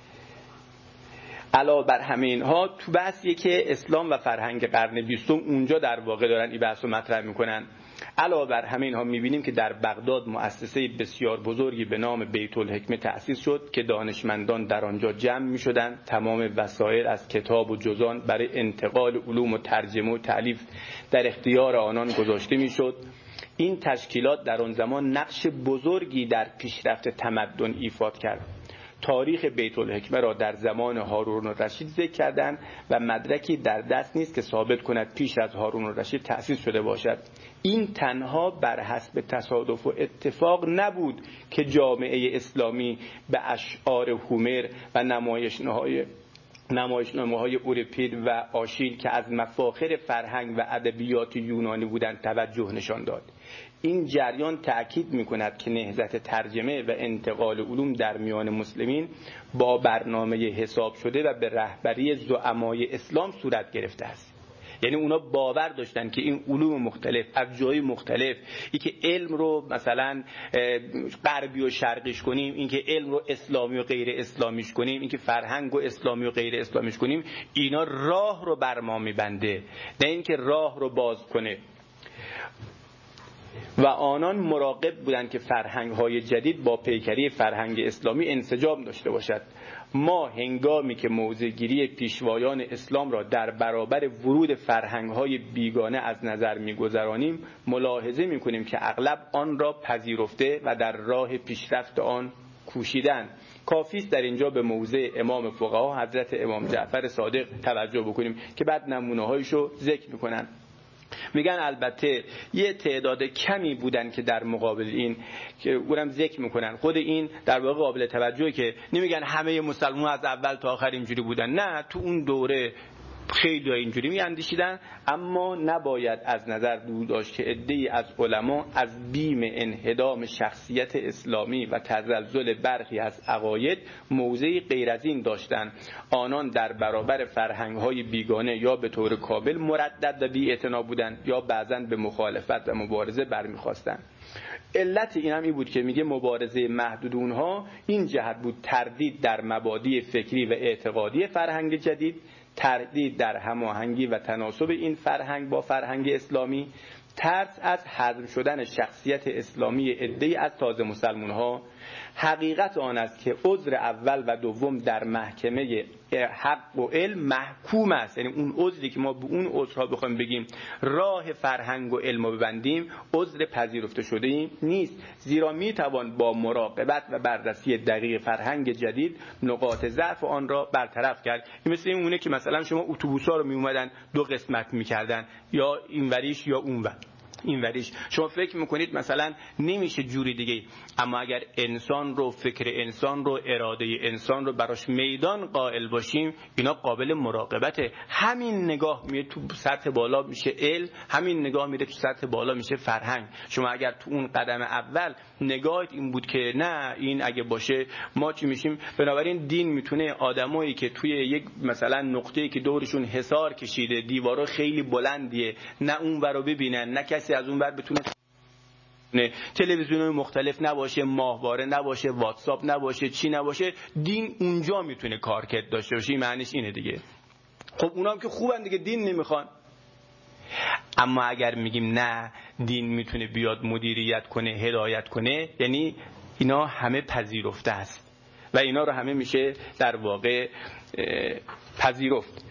علاوه بر همه اینها تو بحثیه که اسلام و فرهنگ قرن 20 اونجا در واقع دارن این بحثو مطرح میکنن. علاوه بر همه اینها می‌بینیم که در بغداد مؤسسه بسیار بزرگی به نام بیت الحکمه تأسیس شد که دانشمندان در آنجا جمع می‌شدند. تمام وسایل از کتاب و جزان برای انتقال علوم و ترجمه و تألیف در اختیار آنان گذاشته می‌شد. این تشکیلات در آن زمان نقش بزرگی در پیشرفت تمدن ایفاد کرد. تاریخ بیت الحکمه را در زمان هارون الرشید ذکر کردند و مدرکی در دست نیست که ثابت کند پیش از هارون الرشید تأسیس شده باشد. این تنها بر حسب تصادف و اتفاق نبود که جامعه اسلامی به اشعار هومر و نمایشنامه‌های اوریپید و آشیل که از مفاخر فرهنگ و ادبیات یونانی بودند توجه نشان داد. این جریان تأکید می‌کند که نهضت ترجمه و انتقال علوم در میان مسلمین با برنامه حساب شده و به رهبری زعمای اسلام صورت گرفته است. یعنی اونا باور داشتن که این علوم مختلف از جای مختلف، این که علم رو مثلا غربی و شرقیش کنیم، این که علم رو اسلامی و غیر اسلامیش کنیم، این که فرهنگ و اسلامی و غیر اسلامیش کنیم، اینا راه رو بر ما میبنده، نه اینکه راه رو باز کنه. و آنان مراقب بودند که فرهنگ‌های جدید با پیکری فرهنگ اسلامی انسجام داشته باشد. ما هنگامی که موضع‌گیری پیشوایان اسلام را در برابر ورود فرهنگ‌های بیگانه از نظر می‌گذرانیم، ملاحظه می‌کنیم که اغلب آن را پذیرفته و در راه پیشرفت آن کوشیدند. کافی است در اینجا به موضع امام فقها حضرت امام جعفر صادق توجه بکنیم که بعد نمونه‌هایشو ذکر می‌کنند. میگن البته یه تعداد کمی بودن که در مقابل این که اونم ذکر میکنن، خود این در واقع قابل توجهه که نمیگن همه مسلمان از اول تا آخر اینجوری بودن، نه، تو اون دوره خیلی اینجوری میاندیشیدن. اما نباید از نظر دور داشت که عده‌ای از علما از بیم انهدام شخصیت اسلامی و تزلزل برخی از عقاید موضعی غیر از این داشتند. آنان در برابر فرهنگ‌های بیگانه یا به طور کامل مردد و بی‌اعتنا بودند یا بعضاً به مخالفت و مبارزه برمیخواستند. علت این هم این بود که میگه مبارزه محدود اونها این جهت بود: تردید در مبادی فکری و اعتقادی فرهنگ جدید، تردید در هماهنگی و تناسب این فرهنگ با فرهنگ اسلامی، ترس از هضم شدن شخصیت اسلامی عده‌ای از تازه مسلمان‌ها. حقیقت آن است که عذر اول و دوم در محکمه حق و علم محکوم است. یعنی اون عذری که ما به اون عذرها بخوایم بگیم راه فرهنگ و علم رو ببندیم، عذر پذیرفته شده این نیست، زیرا میتوان با مراقبت و بررسی دقیق فرهنگ جدید نقاط ضعف آن را برطرف کرد. این مثل اونه که مثلا شما اتوبوس‌ها رو میومدن دو قسمت میکردن، یا اینوریش یا اونور. اینوریش شما فکر میکنید مثلا نمیشه جوری دیگه، اما اگر انسان رو، فکر انسان رو، اراده انسان رو براش میدان قائل باشیم، اینا قابل مراقبته. همین نگاه میره تو سطح بالا میشه علم، همین نگاه میره تو سطح بالا میشه فرهنگ. شما اگر تو اون قدم اول نگاهت این بود که نه این اگه باشه ما چی میشیم، بنابراین دین میتونه آدمایی که توی یک مثلا نقطه‌ای که دورشون حصار کشیده، دیوارا خیلی بلندیه، نه اون ور رو ببینن، نه کسی از اون ور بتونه، تلویزیون‌های مختلف نباشه، ماهواره نباشه، واتساپ نباشه، چی نباشه، دین اونجا میتونه کارکرد داشته باشه. این معنیش اینه دیگه. خب اونا هم که خوبن دیگه، دین نمیخوان. اما اگر میگیم نه دین میتونه بیاد مدیریت کنه، هدایت کنه، یعنی اینا همه پذیرفته است و اینا رو همه میشه در واقع پذیرفت.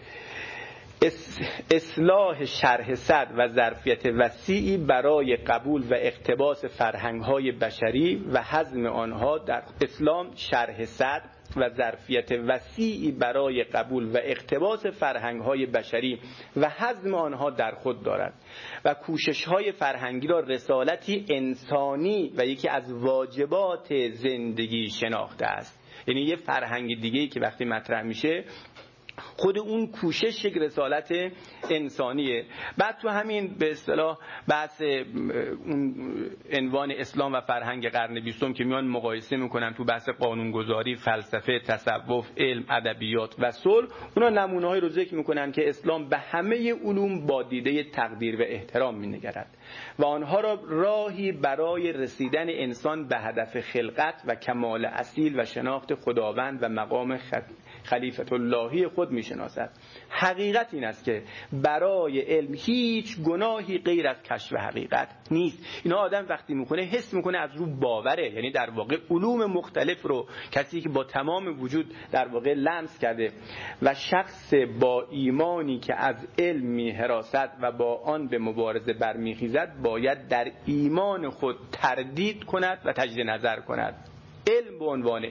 اصلاح شرح صدر و ظرفیت وسیعی برای قبول و اقتباس فرهنگ‌های بشری و هضم آنها در اسلام، شرح صدر و ظرفیت وسیعی برای قبول و اقتباس فرهنگ‌های بشری و هضم آنها در خود دارد و کوشش‌های فرهنگی را رسالتی انسانی و یکی از واجبات زندگی شناخته است. یعنی یه فرهنگ دیگه‌ای که وقتی مطرح میشه، خود اون کوشش یک رسالت انسانیه. بعد تو همین به اصطلاح بحث اون عنوان اسلام و فرهنگ قرن 20 که میان مقایسه میکنن تو بحث قانونگذاری، فلسفه، تصوف، علم، ادبیات و صلح، اونا نمونه‌های رو ذکر میکنن که اسلام به همه علوم با دیده تقدیر و احترام مینگرد و آنها را راهی برای رسیدن انسان به هدف خلقت و کمال اصیل و شناخت خداوند و مقام خلیفة اللهی خود میشناسد. حقیقت این است که برای علم هیچ گناهی غیر از کشف حقیقت نیست. اینا آدم وقتی میکنه حس میکنه از رو باوره، یعنی در واقع علوم مختلف رو کسی که با تمام وجود در واقع لمس کرده و شخص با ایمانی که از علم می‌هراسد و با آن به مبارزه برمیخیزد باید در ایمان خود تردید کند و تجدید نظر کند. علم به عنوان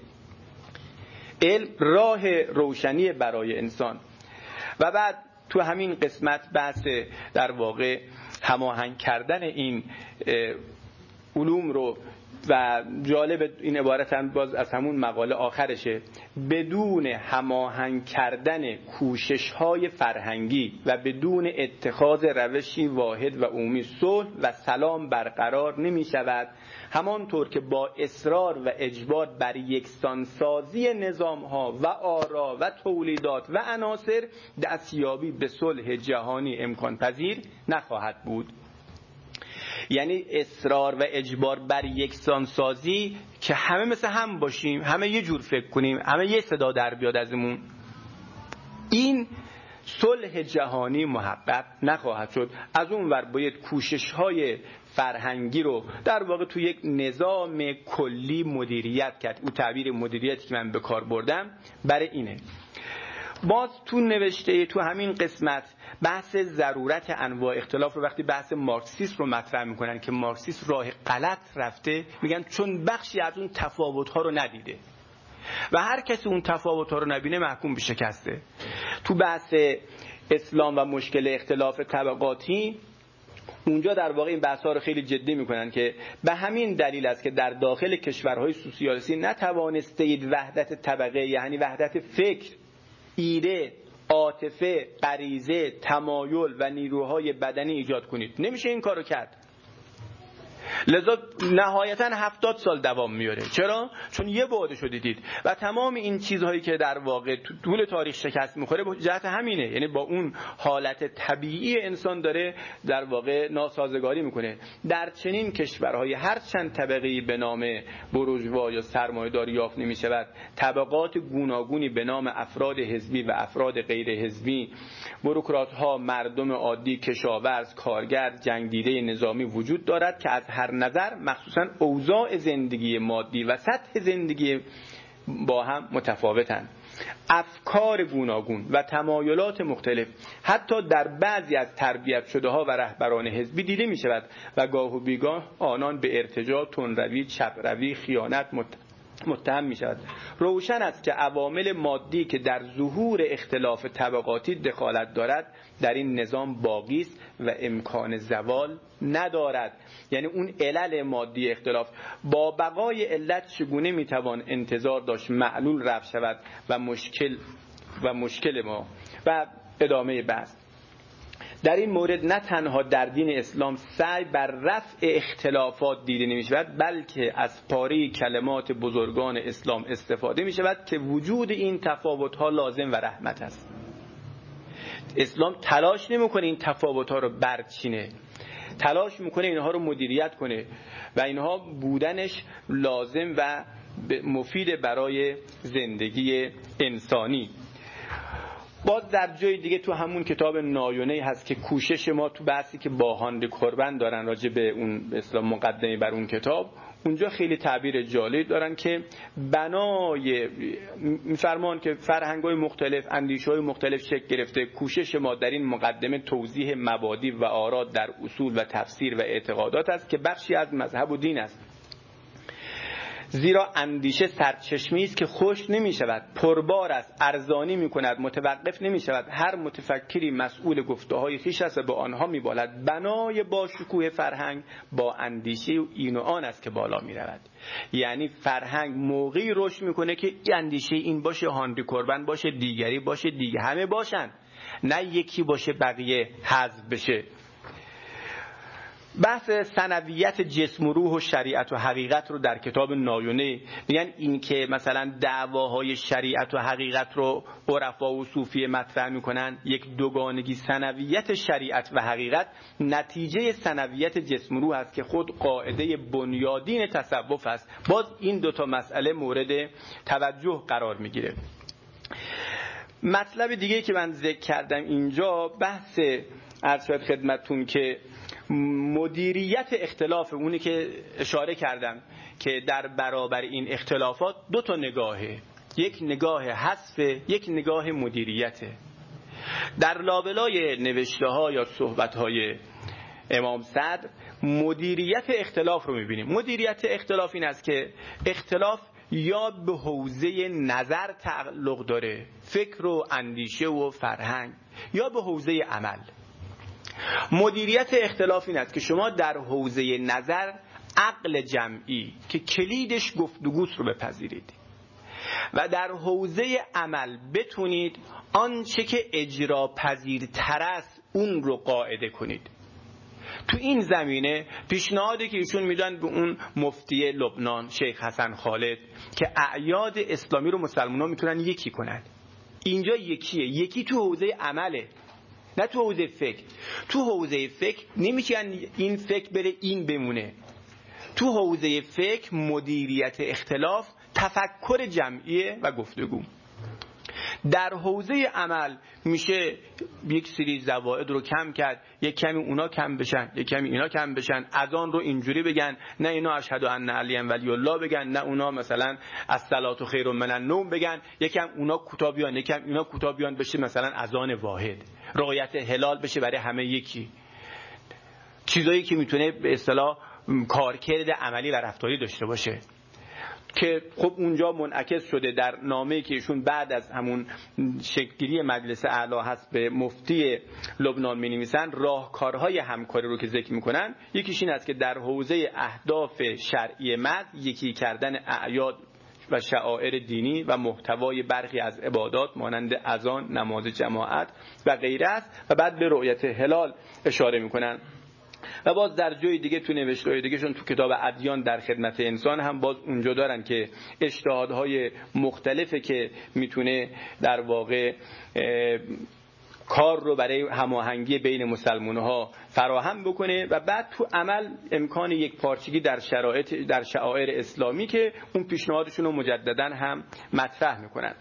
علم راه روشنی برای انسان. و بعد تو همین قسمت بحث در واقع هماهنگ کردن این علوم رو و جالب این عبارت هم باز از همون مقاله آخرشه، بدون هماهنگ کردن کوشش‌های فرهنگی و بدون اتخاذ روشی واحد و عمومی صلح و سلام برقرار نمی شود، همانطور که با اصرار و اجبار بر یکسانسازی نظام‌ها و آرا و تولیدات و عناصر دستیابی به صلح جهانی امکان پذیر نخواهد بود. یعنی اصرار و اجبار بر یکسانسازی که همه مثل هم باشیم، همه یه جور فکر کنیم، همه یه صدا در بیاد ازمون، این صلح جهانی محقق نخواهد شد. از اون ور باید کوشش‌های فرهنگی رو در واقع تو یک نظام کلی مدیریت کرد. اون تعبیر مدیریتی که من به کار بردم برای اینه. باز تو نوشته تو همین قسمت بحث ضرورت انواع اختلاف رو وقتی بحث مارکسیسم رو مطرح میکنن که مارکسیسم راه غلط رفته، میگن چون بخشی از اون تفاوت‌ها رو ندیده و هر کسی اون تفاوت‌ها رو نبینه محکوم به شکسته. تو بحث اسلام و مشکل اختلاف طبقاتی اونجا در واقع این بحث‌ها رو خیلی جدی میکنن که به همین دلیل است که در داخل کشورهای سوسیالیستی نتوانستید وحدت طبقه، یعنی وحدت فکر، ایده، عاطفه، غریزه، تمایل و نیروهای بدنی ایجاد کنید. نمیشه این کارو کرد. لذا نهایتاً 70 سال دوام میاره. چرا؟ چون یه بعدشو دیدید و تمام این چیزهایی که در واقع طول تاریخ شکست میخوره به جهت همینه، یعنی با اون حالت طبیعی انسان داره در واقع ناسازگاری میکنه. در چنین کشورهای هر چند طبقه‌ای به نام بورژوا یا سرمایه‌دار یافت نمیشود، طبقات گوناگونی به نام افراد حزبی و افراد غیر حزبی، بوروکرات‌ها، مردم عادی، کشاورز، کارگر، جنگ‌دیده نظامی وجود دارد که از هر نظر مخصوصاً اوضاع زندگی مادی و سطح زندگی با هم متفاوتند. افکار گوناگون و تمایلات مختلف حتی در بعضی از تربیت شده ها و رهبران حزبی دیده می شود و گاه و بیگاه آنان به ارتجاع، تندروی، چپروی، خیانت متهم می شود. روشن است که عوامل مادی که در ظهور اختلاف طبقاتی دخالت دارد در این نظام باقی است و امکان زوال ندارد. یعنی اون علل مادی اختلاف با بقای علت چگونه می توان انتظار داشت معلول رفع شود و مشکل ما و ادامه بحث. در این مورد نه تنها در دین اسلام سعی بر رفع اختلافات دیده نمی شود، بلکه از پاره کلمات بزرگان اسلام استفاده می شود که وجود این تفاوت ها لازم و رحمت است. اسلام تلاش نمی کنه این تفاوت ها رو برچینه، تلاش میکنه اینها رو مدیریت کنه و اینها بودنش لازم و مفید برای زندگی انسانی. باز در جای دیگه تو همون کتاب نایونه هست که کوشش ما تو بحثی که با هاند کربن دارن راجع به اون اسلام مقدمه بر اون کتاب، اونجا خیلی تعبیر جالب دارن که بنای میفرمان که فرهنگ‌های مختلف، اندیشه‌های مختلف شکل گرفته. کوشش ما در این مقدمه توضیح مبادی و آرا در اصول و تفسیر و اعتقادات است که بخشی از مذهب و دین است. زیرا اندیشه سرچشمی است که خشک نمی شود، پربار است، ارزانی می کند، متوقف نمی شود. هر متفکری مسئول گفته های خویش است و به آنها می بالد. بنای با شکوه فرهنگ با اندیشه این و آن است که بالا می رود. یعنی فرهنگ موقعی رشد می کنه که اندیشه این باشه، هانری کربن باشه، دیگری باشه، دیگه همه باشن، نه یکی باشه بقیه حذف بشه. بحث ثنویت جسم و روح و شریعت و حقیقت رو در کتاب نایونه میگن این که مثلا دعواهای شریعت و حقیقت رو عرفا و صوفیه مطرح میکنن، یک دوگانگی ثنویت شریعت و حقیقت نتیجه ثنویت جسم و روح است که خود قاعده بنیادین تصوف است. باز این دوتا مسئله مورد توجه قرار میگیره. مطلب دیگه که من ذکر کردم اینجا بحث عرض شد خدمتتون که مدیریت اختلاف، اونی که اشاره کردم که در برابر این اختلافات دو تا نگاهه، یک نگاه حذف، یک نگاه مدیریته. در لابلای نوشته ها یا صحبت های امام صدر مدیریت اختلاف رو میبینیم. مدیریت اختلاف این است که اختلاف یا به حوزه نظر تعلق داره، فکر و اندیشه و فرهنگ، یا به حوزه عمل. مدیریت اختلاف این است که شما در حوزه نظر عقل جمعی که کلیدش گفتگوست رو بپذیرید و در حوزه عمل بتونید آنچه که اجرا پذیرتر است اون رو قاعده کنید. تو این زمینه پیشنهادی که ایشون میدن به اون مفتی لبنان شیخ حسن خالد که اعیاد اسلامی رو مسلمان‌ها میتونن یکی کنن، اینجا یکیه. یکی تو حوزه عمله، نه تو حوزه فکر. تو حوزه فکر نمیشه این فکر بره این بمونه. تو حوزه فکر مدیریت اختلاف تفکر جمعیه و گفتگو. در حوزه عمل میشه یک سری زوائد رو کم کرد، یک کمی اونا کم بشن، یک کمی اینا کم بشن. اذان رو اینجوری بگن، نه اینا اشهد ان علی ولی الله بگن، نه اونا مثلا الصلاه خیر من النوم بگن. یکم اونا کوتاه بیان، یکم اینا کوتاه بیان، بشه مثلا اذان واحد. رعایت هلال بشه برای همه یکی. چیزایی که میتونه به اصطلاح کارکرد عملی و رفتاری داشته باشه که خب اونجا منعکس شده در نامه‌ای که ایشون بعد از همون شکل‌گیری مجلس اعلی هست به مفتی لبنان می‌نویسن. راهکارهای همکاری رو که ذکر می‌کنن، یکیش این است که در حوزه اهداف شرعی مد یکی کردن اعیاد و شعائر دینی و محتوای برخی از عبادات مانند اذان، نماز جماعت و غیره است و بعد به رؤیت هلال اشاره می‌کنن. و باز در جای دیگه تو نوشته‌های دیگهشون تو کتاب ادیان در خدمت انسان هم باز اونجا دارن که اجتهادهای مختلفه که میتونه در واقع کار رو برای هماهنگی بین مسلمان‌ها فراهم بکنه و بعد تو عمل امکان یک پارچگی در شرایط در شعائر اسلامی که اون پیشنهادشون رو مجددا هم مطرح میکنن.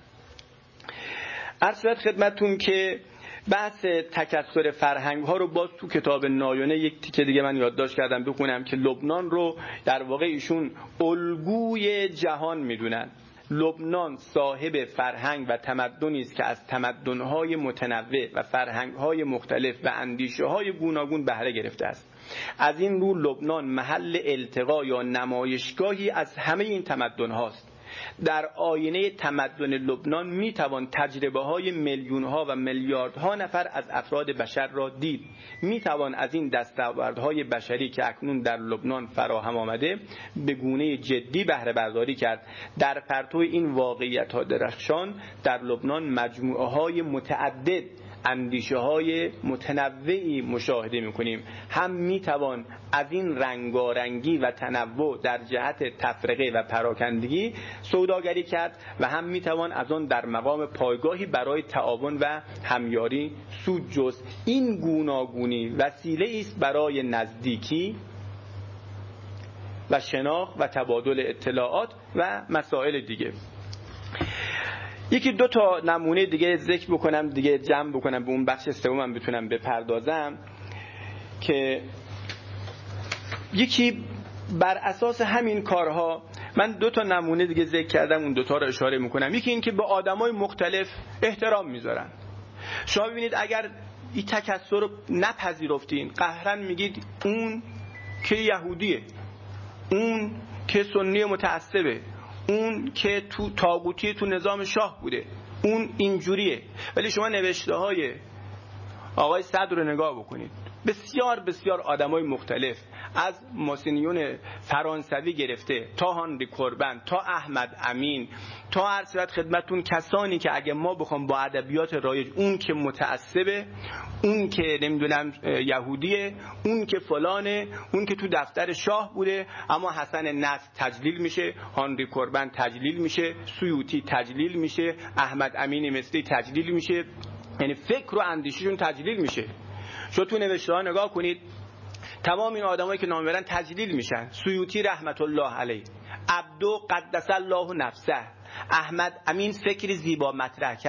عرض شد خدمتتون که بحث تکثر فرهنگ ها رو باز تو کتاب نایونه یک تیکه دیگه من یادداشت کردم بخونم که لبنان رو در واقع ایشون الگوی جهان میدونن. لبنان صاحب فرهنگ و تمدنی است که از تمدن‌های متنوع و فرهنگ‌های مختلف و اندیشه‌های گوناگون بهره گرفته است. از این رو لبنان محل التقا یا نمایشگاهی از همه این تمدن‌هاست. در آینه تمدن لبنان میتوان تجربه های میلیون ها و میلیاردها نفر از افراد بشر را دید. میتوان از این دستاوردهای بشری که اکنون در لبنان فراهم آمده به گونه جدی بهره برداری کرد. در پرتو این واقعیت ها درخشان در لبنان مجموعه های متعدد اندیشه های متنوعی مشاهده میکنیم. هم میتوان از این رنگارنگی و تنوع در جهت تفرقه و پراکندگی سوداگری کرد و هم میتوان از آن در مقام پایگاهی برای تعاون و همیاری سود جست. این گوناگونی وسیله است برای نزدیکی و شناخت و تبادل اطلاعات و مسائل دیگه. یکی دو تا نمونه دیگه ذکر بکنم دیگه جمع بکنم به اون بخش سومم بتونم بپردازم که یکی بر اساس همین کارها من دو تا نمونه دیگه ذکر کردم، اون دو تا رو اشاره میکنم. یکی این که به آدمای مختلف احترام میذارن. شما ببینید اگر این تکثر رو نپذیرفتین قهرن میگید اون که یهودیه، اون که سنی متعصبه، اون که تو طاغوتی تو نظام شاه بوده، اون اینجوریه. ولی شما نوشته های آقای صدر رو نگاه بکنید، بسیار بسیار آدمای مختلف از ماسینیون فرانسوی گرفته تا هانری کوربن تا احمد امین تا عرض خدمتتون کسانی که اگه ما بخوام با ادبیات رایج، اون که متعصبه، اون که نمیدونم یهودیه، اون که فلانه، اون که تو دفتر شاه بوده، اما حسن نصر تجلیل میشه، هانری کوربن تجلیل میشه، سیوطی تجلیل میشه، احمد امین مصری تجلیل میشه، یعنی فکر و اندیششون تجلیل میشه. شما تو نوشته ها نگاه کنید، تمام این آدمایی که نام میبرن تجلیل میشن. سیوطی رحمت الله علیه، عبدو قدس الله نفسه، احمد امین فکری زیبا مطرح کرد،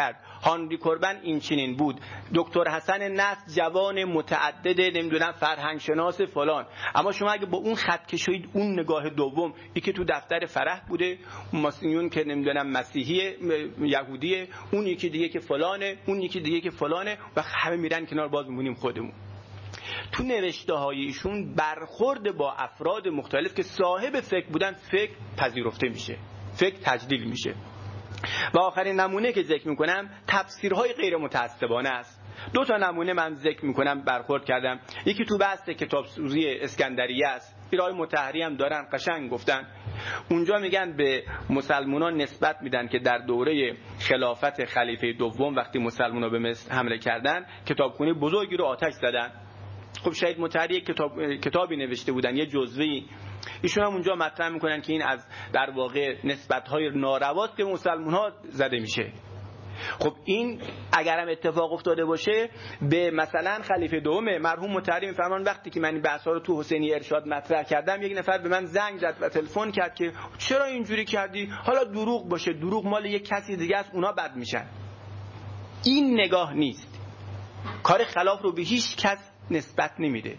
هانری کوربن این چنین بود، دکتر حسن نصر جوان متعدد نمیدونم فرهنگ شناس فلان. اما شما اگه با اون خط کشید، اون نگاه دوم، این که تو دفتر فرح بوده، اون که نمیدونم مسیحی یهودیه، اون یکی دیگه که فلانه، اون یکی دیگه که فلانه، و همه میرن کنار، باز میمونیم خودمون. تو نوشته های ایشون برخورد با افراد مختلف که صاحب فکر بودن، فکر پذیرفته میشه، فکر تجلیل میشه. و آخرین نمونه که ذکر میکنم تفسیرهای غیر متعصبانه است. 2 تا نمونه من ذکر میکنم، برخورد کردم. یکی تو بحث کتاب سوزی اسکندریه است، ایرای مطهری هم دارن، قشنگ گفتن. اونجا میگن به مسلمانان نسبت میدن که در دوره خلافت خلیفه دوم وقتی مسلمانان به مصر حمله کردن، کتابخونه بزرگی رو آتش زدن. خب شهید مطهری کتابی نوشته بودن، یه جزوه‌ای، ایشون هم اونجا مطرح میکنن که این از در واقع نسبت‌های نارواست که مسلمان‌ها زده میشه. خب این اگرم اتفاق افتاده باشه، به مثلا خلیفه دوم مرحوم مطهری میفرمان وقتی که من این بحثا رو تو حسینی ارشاد مطرح کردم، یک نفر به من زنگ زد و تلفن کرد که چرا اینجوری کردی؟ حالا دروغ باشه، دروغ مال یک کسی دیگه است، اونا بد میشن. این نگاه نیست. کار خلاف رو به هیچ کس نسبت نمیده.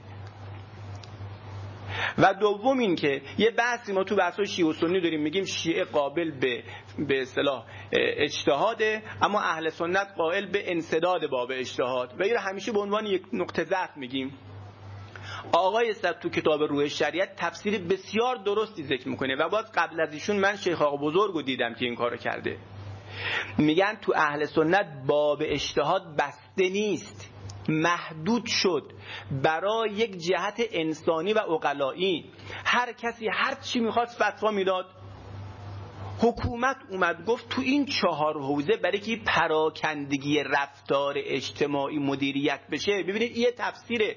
و دوم این که یه بحثی ما تو بحث‌های شیعه و سنی داریم، میگیم شیعه قابل به اصطلاح اجتهاده، اما اهل سنت قائل به انسداد باب اجتهاد، و این رو همیشه به عنوان یک نقطه ضعف میگیم. آقای صد تو کتاب روح شریعت تفسیر بسیار درستی ذکر میکنه و باز قبل از ایشون من شیخ آقا بزرگو دیدم که این کارو کرده. میگن تو اهل سنت باب اجتهاد بسته نیست، محدود شد برای یک جهت انسانی و عقلایی. هر کسی هر چی میخواست فتوا میداد. حکومت اومد گفت تو این 4 حوزه برای که پراکندگی رفتار اجتماعی مدیریت بشه، ببینید این تفسیره.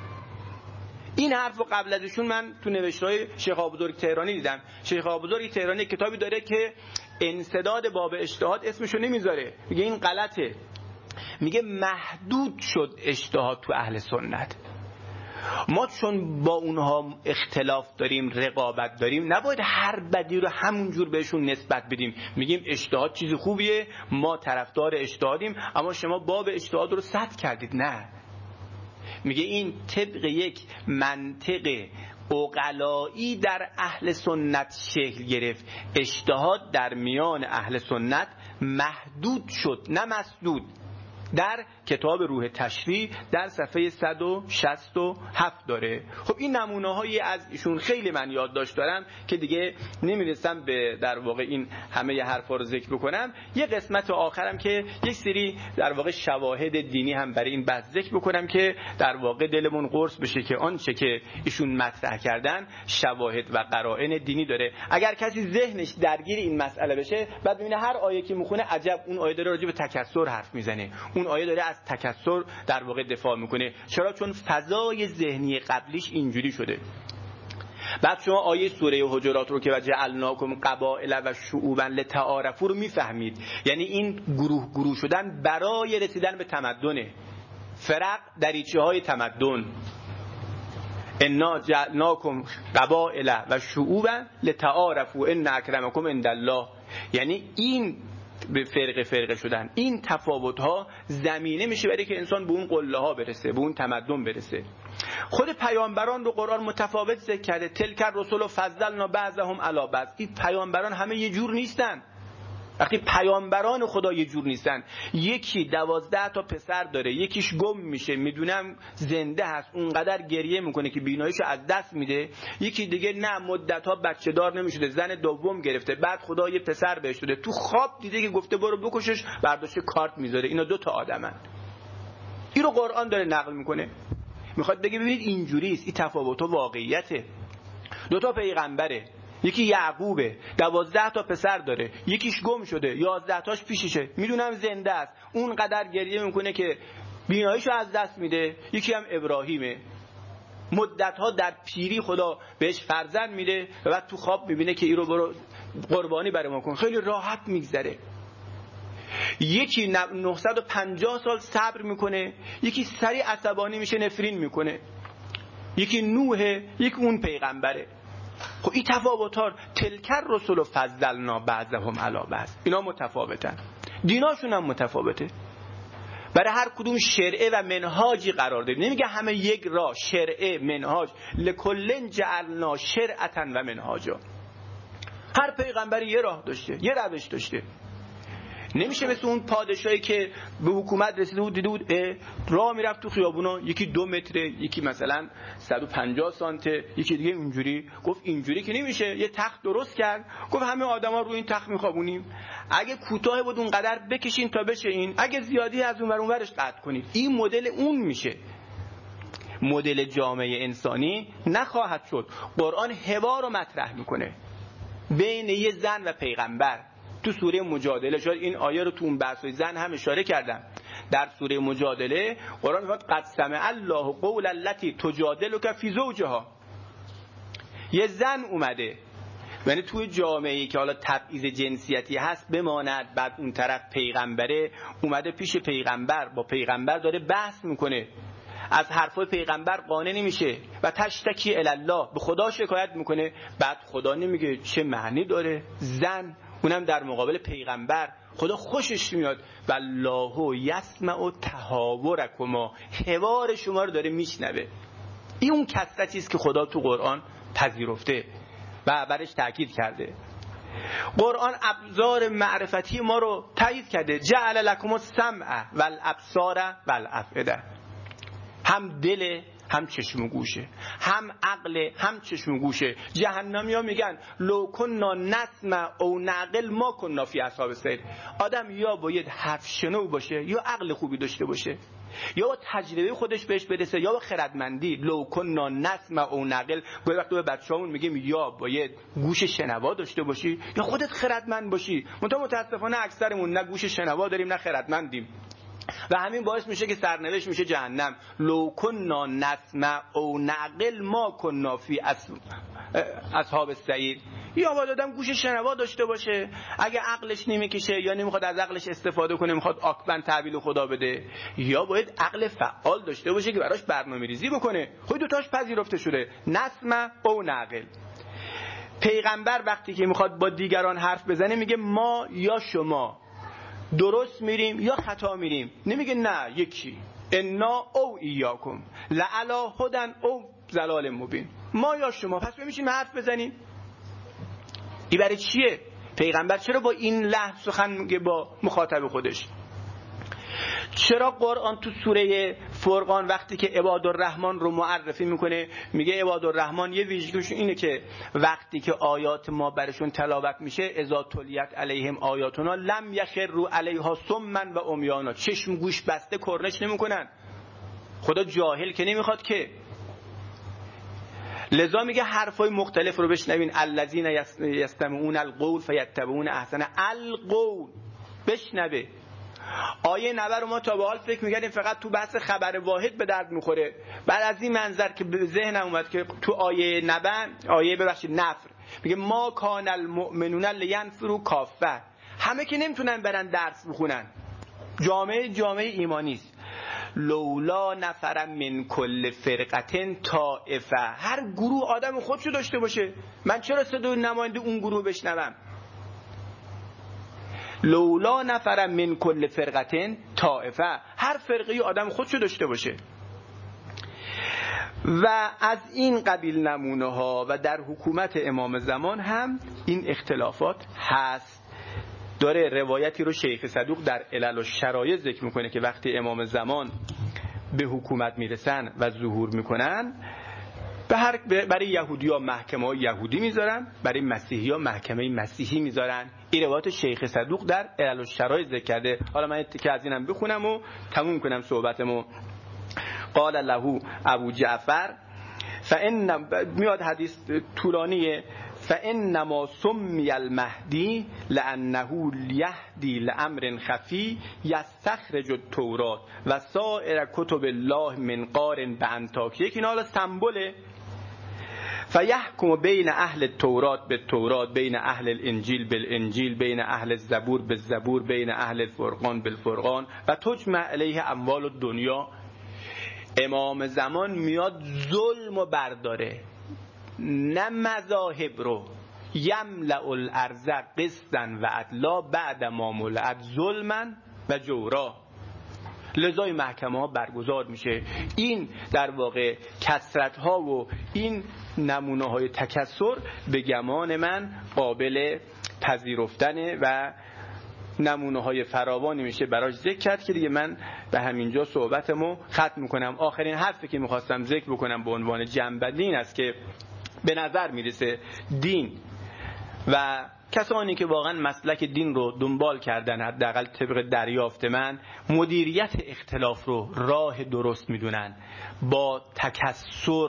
این حرفو قبل از ایشون من تو نوشته‌های شیخ آقا بزرگ تهرانی دیدم. شیخ آقا بزرگ تهرانی کتابی داره که انسداد باب اجتهاد اسمشو نمیذاره، میگه این غلطه. میگه محدود شد اجتهاد تو اهل سنت. ما چون با اونها اختلاف داریم، رقابت داریم، نباید هر بدی رو همونجور بهشون نسبت بدیم. میگیم اجتهاد چیز خوبیه، ما طرفدار اجتهادیم، اما شما باب اجتهاد رو سد کردید. نه، میگه این طبق یک منطق عقلایی در اهل سنت شکل گرفت. اجتهاد در میان اهل سنت محدود شد، نه مسدود. در کتاب روح تشریع در صفحه 167 داره. خب این نمونه هایی از ایشون خیلی من یادداشت دارم که دیگه نمیرسم به در واقع این همه حرفا رو ذکر بکنم. یه قسمت آخرم که یک سری در واقع شواهد دینی هم برای این بحث ذکر بکنم که در واقع دلمون قرص بشه که آنچه که ایشون مطرح کردن شواهد و قرائن دینی داره. اگر کسی ذهنش درگیر این مسئله بشه، بعد ببینه هر آیه که میخونه عجب اون آیه داره راجع به تکثر حرف میزنه، اون آیه داره از تکثر در واقع دفاع میکنه. چرا؟ چون فضای ذهنی قبلیش اینجوری شده. بعد شما آیه سوره حجرات رو که وجعلناکم قبائل و شعوبا لتعارفوا رو میفهمید، یعنی این گروه شدن برای رسیدن به تمدنه. فرق دریچه های تمدن. انا جعلناکم قبائل و شعوبا لتعارفوا ان اکرمکم عند الله، یعنی این به فرقه شدن، این تفاوت ها زمینه میشه برای که انسان به اون قله ها برسه، به اون تمدن برسه. خود پیامبران رو قرآن متفاوت ذکر کرده. تلک الرسل فضلنا بعضهم علی بعض. این پیامبران همه یه جور نیستن. وقتی پیامبران خدا یه جور نیستن، یکی 12 تا پسر داره، یکیش گم میشه، میدونم زنده هست، اونقدر گریه میکنه که بیناییشو از دست میده، یکی دیگه نه مدت‌ها بچه دار نمیشده، زن دوم گرفته، بعد خدا یه پسر بهش داده، تو خواب دیده که گفته برو بکشش، برداشته کارت میذاره. اینا 2 تا آدمن. این رو قرآن داره نقل میکنه، میخواد بگه ببینید اینجوریه، این تفاوت‌ها واقعیته. 2 تا پیغمبره، یکی یعقوبه، 12 تا پسر داره، یکیش گم شده، 11 تاش پیششه، میدونم زنده است، اون قدر گریه میکنه که بیناییشو از دست میده. یکی هم ابراهیمه، مدتها در پیری خدا بهش فرزند میده و بعد تو خواب میبینه که این رو برو قربانی برای ما کن، خیلی راحت میگذره. یکی 950 سال صبر میکنه، یکی سریع عصبانی میشه نفرین میکنه، یکی نوحه، یکی اون پیغمبره. خب این تفاوت‌ها، تلک الرسل فضلنا بعضهم علی بعض، اینا متفاوتن. دیناشون هم متفاوته. برای هر کدوم شرعه و منهاجی قرار دادیم. نمیگه همه یک راه، شرعه، منهاج. لکلن جعلنا شرعة و منهاجا. هر پیغمبری یه راه داشته، یه روش داشته. نمیشه مثل اون پادشاهی که به حکومت رسیده بود، دیده بود راه میرفت تو خیابونا، یکی 2 متره، یکی مثلا 150 سانته، یکی دیگه اینجوری. گفت اینجوری که نمیشه، یه تخت درست کرد، گفت همه آدما روی این تخت میخوابونیم، اگه کوتاه بود اونقدر بکشین تا بشه این، اگه زیادی از اون ور اونورش قطع کنید. این مدل اون میشه. مدل جامعه انسانی نخواهد شد. قرآن حوار رو مطرح میکنه بین یه زن و پیغمبر. تو سوره مجادله، شاید این آیه رو تو اون بحث‌های زن هم اشاره کردم. در سوره مجادله قرآن میگه قد سمع الله قول التي تجادلك فی زوجها. یه زن اومده، یعنی توی جامعه‌ای که حالا تبعیض جنسیتی هست بماند، بعد اون طرف پیغمبره اومده پیش پیغمبر، با پیغمبر داره بحث میکنه، از حرفای پیغمبر قانع نمیشه و تشتکی الی الله، به خدا شکایت میکنه. بعد خدا نمیگه چه معنی داره؟ زن، اونم در مقابل پیغمبر، خدا خوشش میاد. والله یسمع تهاورکما، حوار شما رو داره میشنوه. این اون کثرتی است که خدا تو قرآن پذیرفته و برش تاکید کرده. قرآن ابزار معرفتی ما رو تایید کرده. جعل لکم السمع والابصار والافئده. هم دل، هم چشم و گوشه، هم عقل، هم چشم و گوشه. جهنمیا میگن لو کنا نسمع او نعقل ما کنا فی اصحاب السعیر. آدم یا باید حرف شنو باشه، یا عقل خوبی داشته باشه، یا با تجربه خودش بهش برسه، یا با خردمندی. لو کنا نسمع او نعقل، گاهی وقتا به بچه‌مون میگیم یا باید گوش شنوا داشته باشی یا خودت خردمند باشی. متاسفانه اکثرمون نه گوش شنوا داریم نه خردمندیم و همین باعث میشه که سرنوشت میشه جهنم. لو کنا نسمع او نعقل ما کنا فی اصحاب السعیر. یا باید آدم گوش شنوا داشته باشه، اگه عقلش نمیکشه یا نمیخواد از عقلش استفاده کنه، میخواد آکبن تحویل خدا بده، یا باید عقل فعال داشته باشه که براش برنامه‌ریزی بکنه. خود دوتاش پذیرفته شده، نسمع او نعقل. پیغمبر وقتی که میخواد با دیگران حرف بزنه میگه ما یا شما، درست میریم یا خطا میریم. نمیگه نه یکی، انا او ایاکم لعلی هدن او ضلال مبین. ما یا شما، پس میشیم حرف بزنیم. این برای چیه؟ پیغمبر چرا با این لحن سخن میگه با مخاطب خودش؟ چرا قرآن تو سوره فرقان وقتی که عباد الرحمن رو معرفی میکنه میگه عباد الرحمن یه ویژگیشون اینه که وقتی که آیات ما برشون تلاوت میشه، اذا تلیت علیهم آیاتنا لم یخروا علیها صما و عمیانا، چشم گوش بسته کرنش نمیکنن. خدا جاهل که نمیخواد که. لذا میگه حرفای مختلف رو بشنوین. الذین یستمعون القول فیتبعون احسنه. القول بشنوه. آیه 90 رو ما تا به حال فکر می‌کردیم فقط تو بحث خبر واحد به درد می‌خوره. بعد از این منظر که به ذهنم اومد که تو آیه 90 نفر میگه ما کان المؤمنون لینفروا کافه، همه که نمیتونن برن درس بخونن. جامعه ایمانی است. لولا نفر من کل فرقه طائفه، هر گروه آدم خودشو داشته باشه. من چرا صدای نماینده اون گروه بشنوم؟ لولا نفر من کل فرقه طائفه، هر فرقه آدم خودشو داشته باشه. و از این قبیل نمونه ها و در حکومت امام زمان هم این اختلافات هست. داره روایتی رو شیخ صدوق در علل و شرایط ذکر میکنه که وقتی امام زمان به حکومت میرسن و ظهور میکنن، برای یهودی ها محکمه های یهودی میذارن، برای مسیحی ها محکمه مسیحی میذارن. این روایت شیخ صدوق در علل و شرایط ذکر کرده. حالا من که از اینم بخونم و تموم کنم صحبتمو. قال له ابو جعفر فان، میاد حدیث طولانیه، فانما سمی المهدی لانه یهدی لامر خفی یستخرج التوراة و سایر کتب الله من قارن بانطاکیه. که اینا حالا سمبله. فیحکم بین اهل التوراة بالتوراة، بین اهل الانجیل بالانجیل، بین اهل الزبور بالزبور، بین اهل الفرقان بالفرقان و تجمع علیه اموال الدنیا. امام زمان میاد ظلم و برداره، نه مذاهب رو، یملأ الارض قسطا و عدلا بعد ما ملئت ظلما و جورا. لذا محکمه ها برگزار میشه. این در واقع کثرت ها و این نمونه های تکثر به گمان من قابل پذیرفتنه و نمونه های فراوانی میشه براش ذکر کرد که دیگه من به همینجا صحبتمو ختم میکنم. آخرین حرفی که میخواستم ذکر بکنم به عنوان جنبندی این است که به نظر میرسه دین و کسانی که واقعا مسلک دین رو دنبال کردن، حداقل طبق دریافت من، مدیریت اختلاف رو راه درست میدونن، با تکثر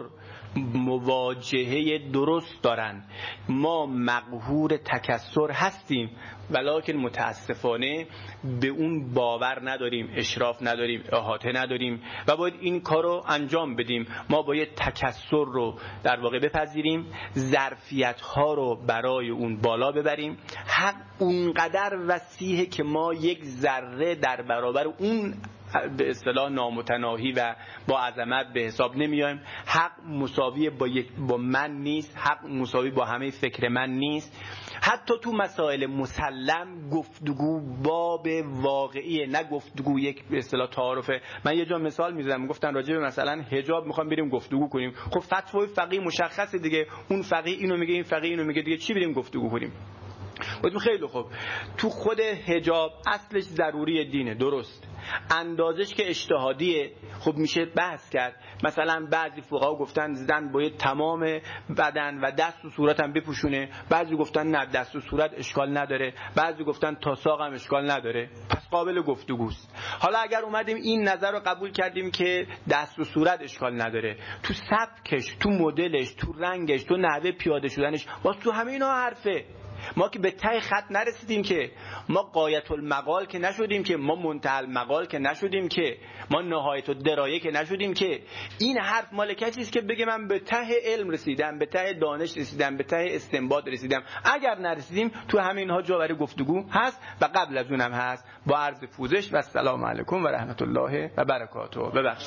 مواجهه درست دارن. ما مقهور تکثر هستیم ولکن متاسفانه به اون باور نداریم، اشراف نداریم، احاطه نداریم و باید این کار رو انجام بدیم. ما باید تکثر رو در واقع بپذیریم، ظرفیت ها رو برای اون بالا ببریم. حق اونقدر وسیعه که ما یک ذره در برابر اون به اصطلاح نامتناهی و با عظمت به حساب نمیایم. حق مساوی با من نیست، حق مساوی با همه فکر من نیست. حتی تو مسائل مسلم گفتگو باب واقعیه، نه گفتگو یک به اصطلاح تعارفه. من یه جا مثال میزدم، گفتن راجع به مثلا حجاب میخوام بریم گفتگو کنیم. خب فتوای فقیه مشخصه دیگه، اون فقیه اینو میگه، این فقیه اینو میگه، دیگه چی بریم گفتگو کنیم؟ خیلی خوب، تو خود حجاب اصلش ضروری دینه، درست، اندازش که اجتهادیه، خب میشه بحث کرد. مثلا بعضی فقها گفتن زن باید تمام بدن و دست و صورت هم بپوشونه، بعضی گفتن نه دست و صورت اشکال نداره، بعضی گفتن تا ساق هم اشکال نداره، پس قابل گفتگوست. حالا اگر اومدیم این نظر رو قبول کردیم که دست و صورت اشکال نداره، تو سبکش، تو مدلش، تو رنگش، تو نحوه پیاده شدنش، باز تو همه اینا حرفه. ما که به ته خط نرسیدیم، که ما غایت المقال که نشدیم، که ما منتهی المقال که نشدیم، که ما نهایت الدرایه که نشدیم، که این حرف مال کسی است که بگه من به ته علم رسیدم، به ته دانش رسیدم، به ته استنباط رسیدم. اگر نرسیدیم تو همینها جا برای گفتگو هست و قبل از اونم هست. با عرض پوزش و السلام علیکم و رحمت الله و برکاته. ببخشید.